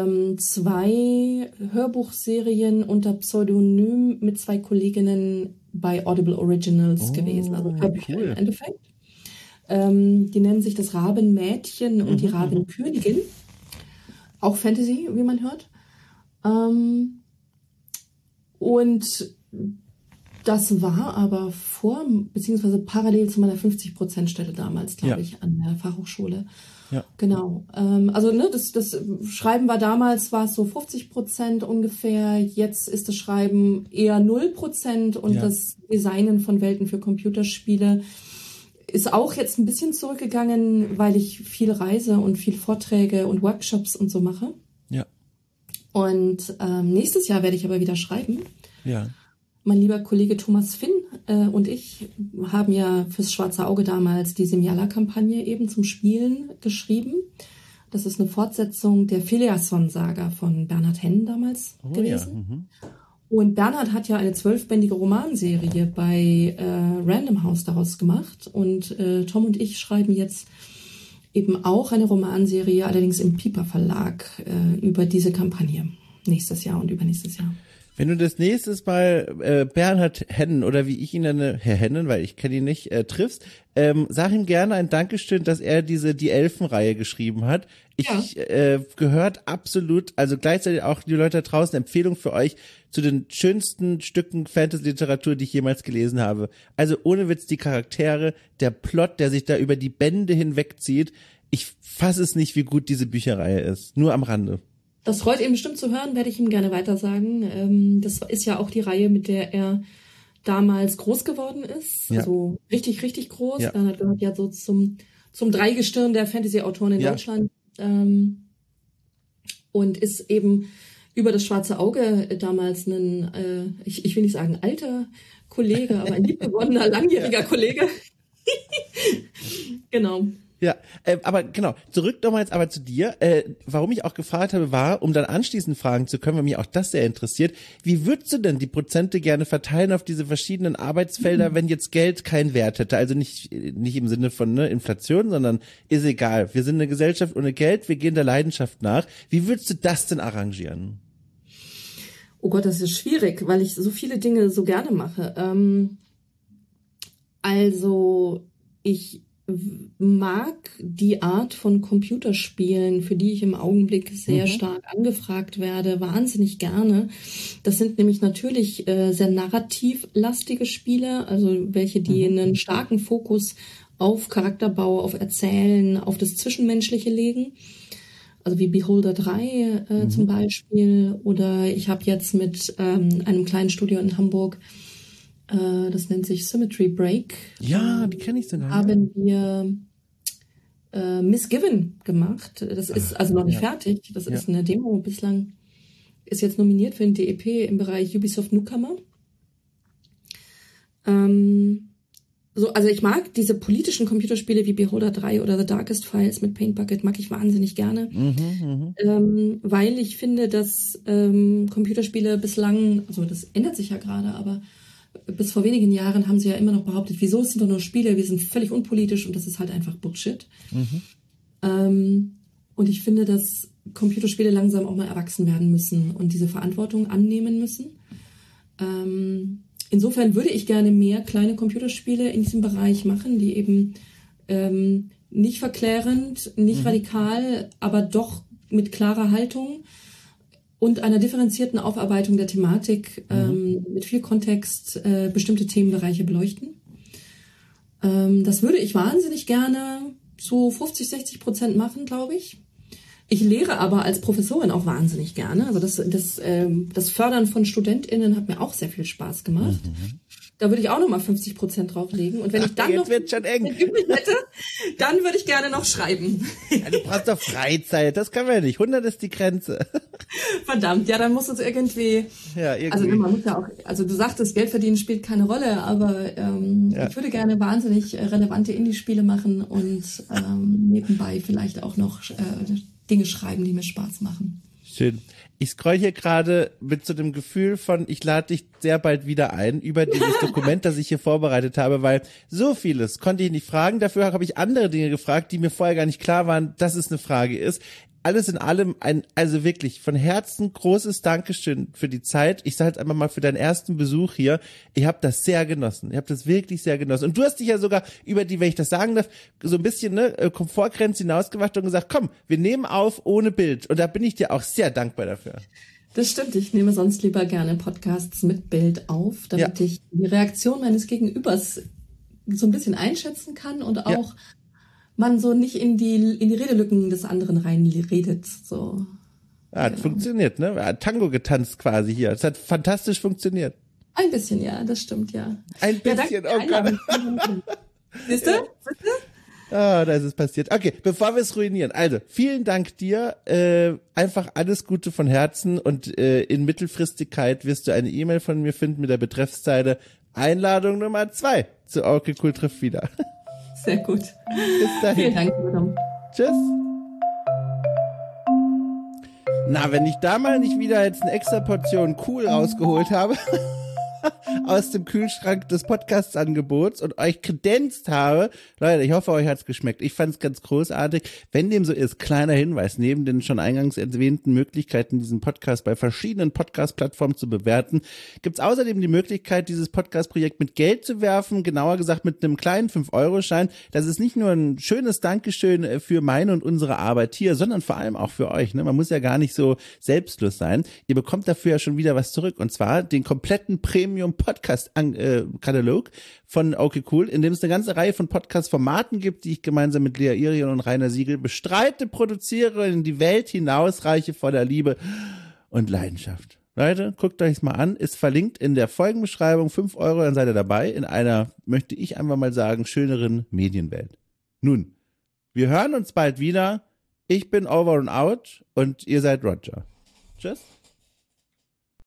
2 Hörbuchserien unter Pseudonym mit 2 Kolleginnen bei Audible Originals gewesen. Also Hörbücher im Endeffekt. Die nennen sich das Rabenmädchen und die Rabenkönigin. Auch Fantasy, wie man hört. Und das war aber beziehungsweise parallel zu meiner 50%-Stelle damals, glaube ich, an der Fachhochschule. Ja. Genau. Also das Schreiben war damals, war es so 50% ungefähr. Jetzt ist das Schreiben eher 0% und das Designen von Welten für Computerspiele ist auch jetzt ein bisschen zurückgegangen, weil ich viel reise und viel Vorträge und Workshops und so mache. Ja. Und nächstes Jahr werde ich aber wieder schreiben. Ja. Mein lieber Kollege Thomas Finn und ich haben ja fürs Schwarze Auge damals die Semiala-Kampagne eben zum Spielen geschrieben. Das ist eine Fortsetzung der Phileason-Saga von Bernhard Henn damals gewesen. Ja. Und Bernhard hat ja eine 12-bändige Romanserie bei Random House daraus gemacht. Und Tom und ich schreiben jetzt eben auch eine Romanserie, allerdings im Piper Verlag, über diese Kampagne nächstes Jahr und übernächstes Jahr. Wenn du das nächstes Mal Bernhard Hennen oder wie ich ihn nenne, Herr Hennen, weil ich kenne ihn nicht, triffst, sag ihm gerne ein Dankeschön, dass er die Elfenreihe geschrieben hat. Ich gehört absolut, also gleichzeitig auch die Leute da draußen, Empfehlung für euch zu den schönsten Stücken Fantasy-Literatur, die ich jemals gelesen habe. Also ohne Witz, die Charaktere, der Plot, der sich da über die Bände hinwegzieht. Ich fasse es nicht, wie gut diese Bücherreihe ist. Nur am Rande. Das freut ihn bestimmt zu hören, werde ich ihm gerne weitersagen. Das ist ja auch die Reihe, mit der er damals groß geworden ist. Ja. Also richtig, richtig groß. Ja. Dann gehört ja so zum Dreigestirn der Fantasy-Autoren in Deutschland. Und ist eben über das Schwarze Auge damals ein, ich will nicht sagen alter Kollege, aber ein liebgewonnener, langjähriger Kollege. Genau. Ja, aber genau, zurück nochmal jetzt aber zu dir. Warum ich auch gefragt habe, war, um dann anschließend fragen zu können, weil mich auch das sehr interessiert, wie würdest du denn die Prozente gerne verteilen auf diese verschiedenen Arbeitsfelder, wenn jetzt Geld keinen Wert hätte? Also nicht im Sinne von Inflation, sondern ist egal. Wir sind eine Gesellschaft ohne Geld, wir gehen der Leidenschaft nach. Wie würdest du das denn arrangieren? Oh Gott, das ist schwierig, weil ich so viele Dinge so gerne mache. Also ich mag die Art von Computerspielen, für die ich im Augenblick sehr stark angefragt werde, wahnsinnig gerne. Das sind nämlich natürlich sehr narrativlastige Spiele, also welche, die einen starken Fokus auf Charakterbau, auf Erzählen, auf das Zwischenmenschliche legen. Also wie Beholder 3 zum Beispiel. Oder ich habe jetzt mit einem kleinen Studio in Hamburg, das nennt sich Symmetry Break. Ja, die kenne ich sogar. Haben wir Misgiven gemacht. Das ist also noch nicht fertig. Das ist eine Demo bislang. Ist jetzt nominiert für den DEP im Bereich Ubisoft Newcomer. Also ich mag diese politischen Computerspiele wie Beholder 3 oder The Darkest Files mit Paint Bucket, mag ich wahnsinnig gerne. Weil ich finde, dass Computerspiele bislang, also das ändert sich ja gerade, aber bis vor wenigen Jahren haben sie ja immer noch behauptet, wieso, es sind doch nur Spiele, wir sind völlig unpolitisch, und das ist halt einfach Bullshit. Und ich finde, dass Computerspiele langsam auch mal erwachsen werden müssen und diese Verantwortung annehmen müssen. Insofern würde ich gerne mehr kleine Computerspiele in diesem Bereich machen, die eben nicht verklärend, nicht radikal, aber doch mit klarer Haltung und einer differenzierten Aufarbeitung der Thematik mit viel Kontext bestimmte Themenbereiche beleuchten. Das würde ich wahnsinnig gerne so 50-60% machen, glaube ich. Ich lehre aber als Professorin auch wahnsinnig gerne. Also das Fördern von StudentInnen hat mir auch sehr viel Spaß gemacht. Da würde ich auch nochmal 50% drauflegen. Und wenn ich dann noch wird schon eng. übrig hätte, dann würde ich gerne noch schreiben. Ja, du brauchst doch Freizeit, das können wir nicht. 100 ist die Grenze. Verdammt, ja, dann muss es irgendwie. Also man muss ja auch, also du sagtest, Geld verdienen spielt keine Rolle, aber ich würde gerne wahnsinnig relevante Indie-Spiele machen und nebenbei vielleicht auch noch Dinge schreiben, die mir Spaß machen. Schön. Ich scroll hier gerade mit so dem Gefühl von, ich lade dich sehr bald wieder ein über dieses Dokument, das ich hier vorbereitet habe, weil so vieles konnte ich nicht fragen. Dafür habe ich andere Dinge gefragt, die mir vorher gar nicht klar waren, dass es eine Frage ist. Alles in allem also wirklich von Herzen großes Dankeschön für die Zeit. Ich sage jetzt einfach mal für deinen ersten Besuch hier. Ich habe das sehr genossen. Ich habe das wirklich sehr genossen. Und du hast dich ja sogar über die, wenn ich das sagen darf, so ein bisschen Komfortgrenze hinausgewacht und gesagt, komm, wir nehmen auf ohne Bild. Und da bin ich dir auch sehr dankbar dafür. Das stimmt. Ich nehme sonst lieber gerne Podcasts mit Bild auf, damit ich die Reaktion meines Gegenübers so ein bisschen einschätzen kann und auch man so nicht in die Redelücken des anderen reinredet. So. Ja, hat funktioniert, ne? Hat Tango getanzt quasi hier. Es hat fantastisch funktioniert. Ein bisschen, ja, das stimmt, ja. Ein bisschen, oh Gott. Siehst du? Ah, da ist es passiert. Okay, bevor wir es ruinieren. Also, vielen Dank dir. Einfach alles Gute von Herzen und in Mittelfristigkeit wirst du eine E-Mail von mir finden mit der Betreffszeile Einladung Nummer 2 zu Okay Cool trifft wieder. Sehr gut. Bis dahin. Vielen Dank, Madame. Tschüss. Na, wenn ich da mal nicht wieder jetzt eine extra Portion Cool rausgeholt habe aus dem Kühlschrank des Podcast-Angebots und euch kredenzt habe. Leute, ich hoffe, euch hat's geschmeckt. Ich fand's ganz großartig. Wenn dem so ist, kleiner Hinweis, neben den schon eingangs erwähnten Möglichkeiten, diesen Podcast bei verschiedenen Podcast-Plattformen zu bewerten, gibt's außerdem die Möglichkeit, dieses Podcast-Projekt mit Geld zu werfen, genauer gesagt mit einem kleinen 5-Euro-Schein. Das ist nicht nur ein schönes Dankeschön für meine und unsere Arbeit hier, sondern vor allem auch für euch. Ne? Man muss ja gar nicht so selbstlos sein. Ihr bekommt dafür ja schon wieder was zurück, und zwar den kompletten Premium-Podcast-Katalog von Okay Cool, in dem es eine ganze Reihe von Podcast-Formaten gibt, die ich gemeinsam mit Lea Irion und Rainer Siegel bestreite, produziere und in die Welt hinausreiche voller Liebe und Leidenschaft. Leute, guckt euch mal an, ist verlinkt in der Folgenbeschreibung, 5 Euro, dann seid ihr dabei in einer, möchte ich einfach mal sagen, schöneren Medienwelt. Nun, wir hören uns bald wieder. Ich bin over and out und ihr seid Roger. Tschüss.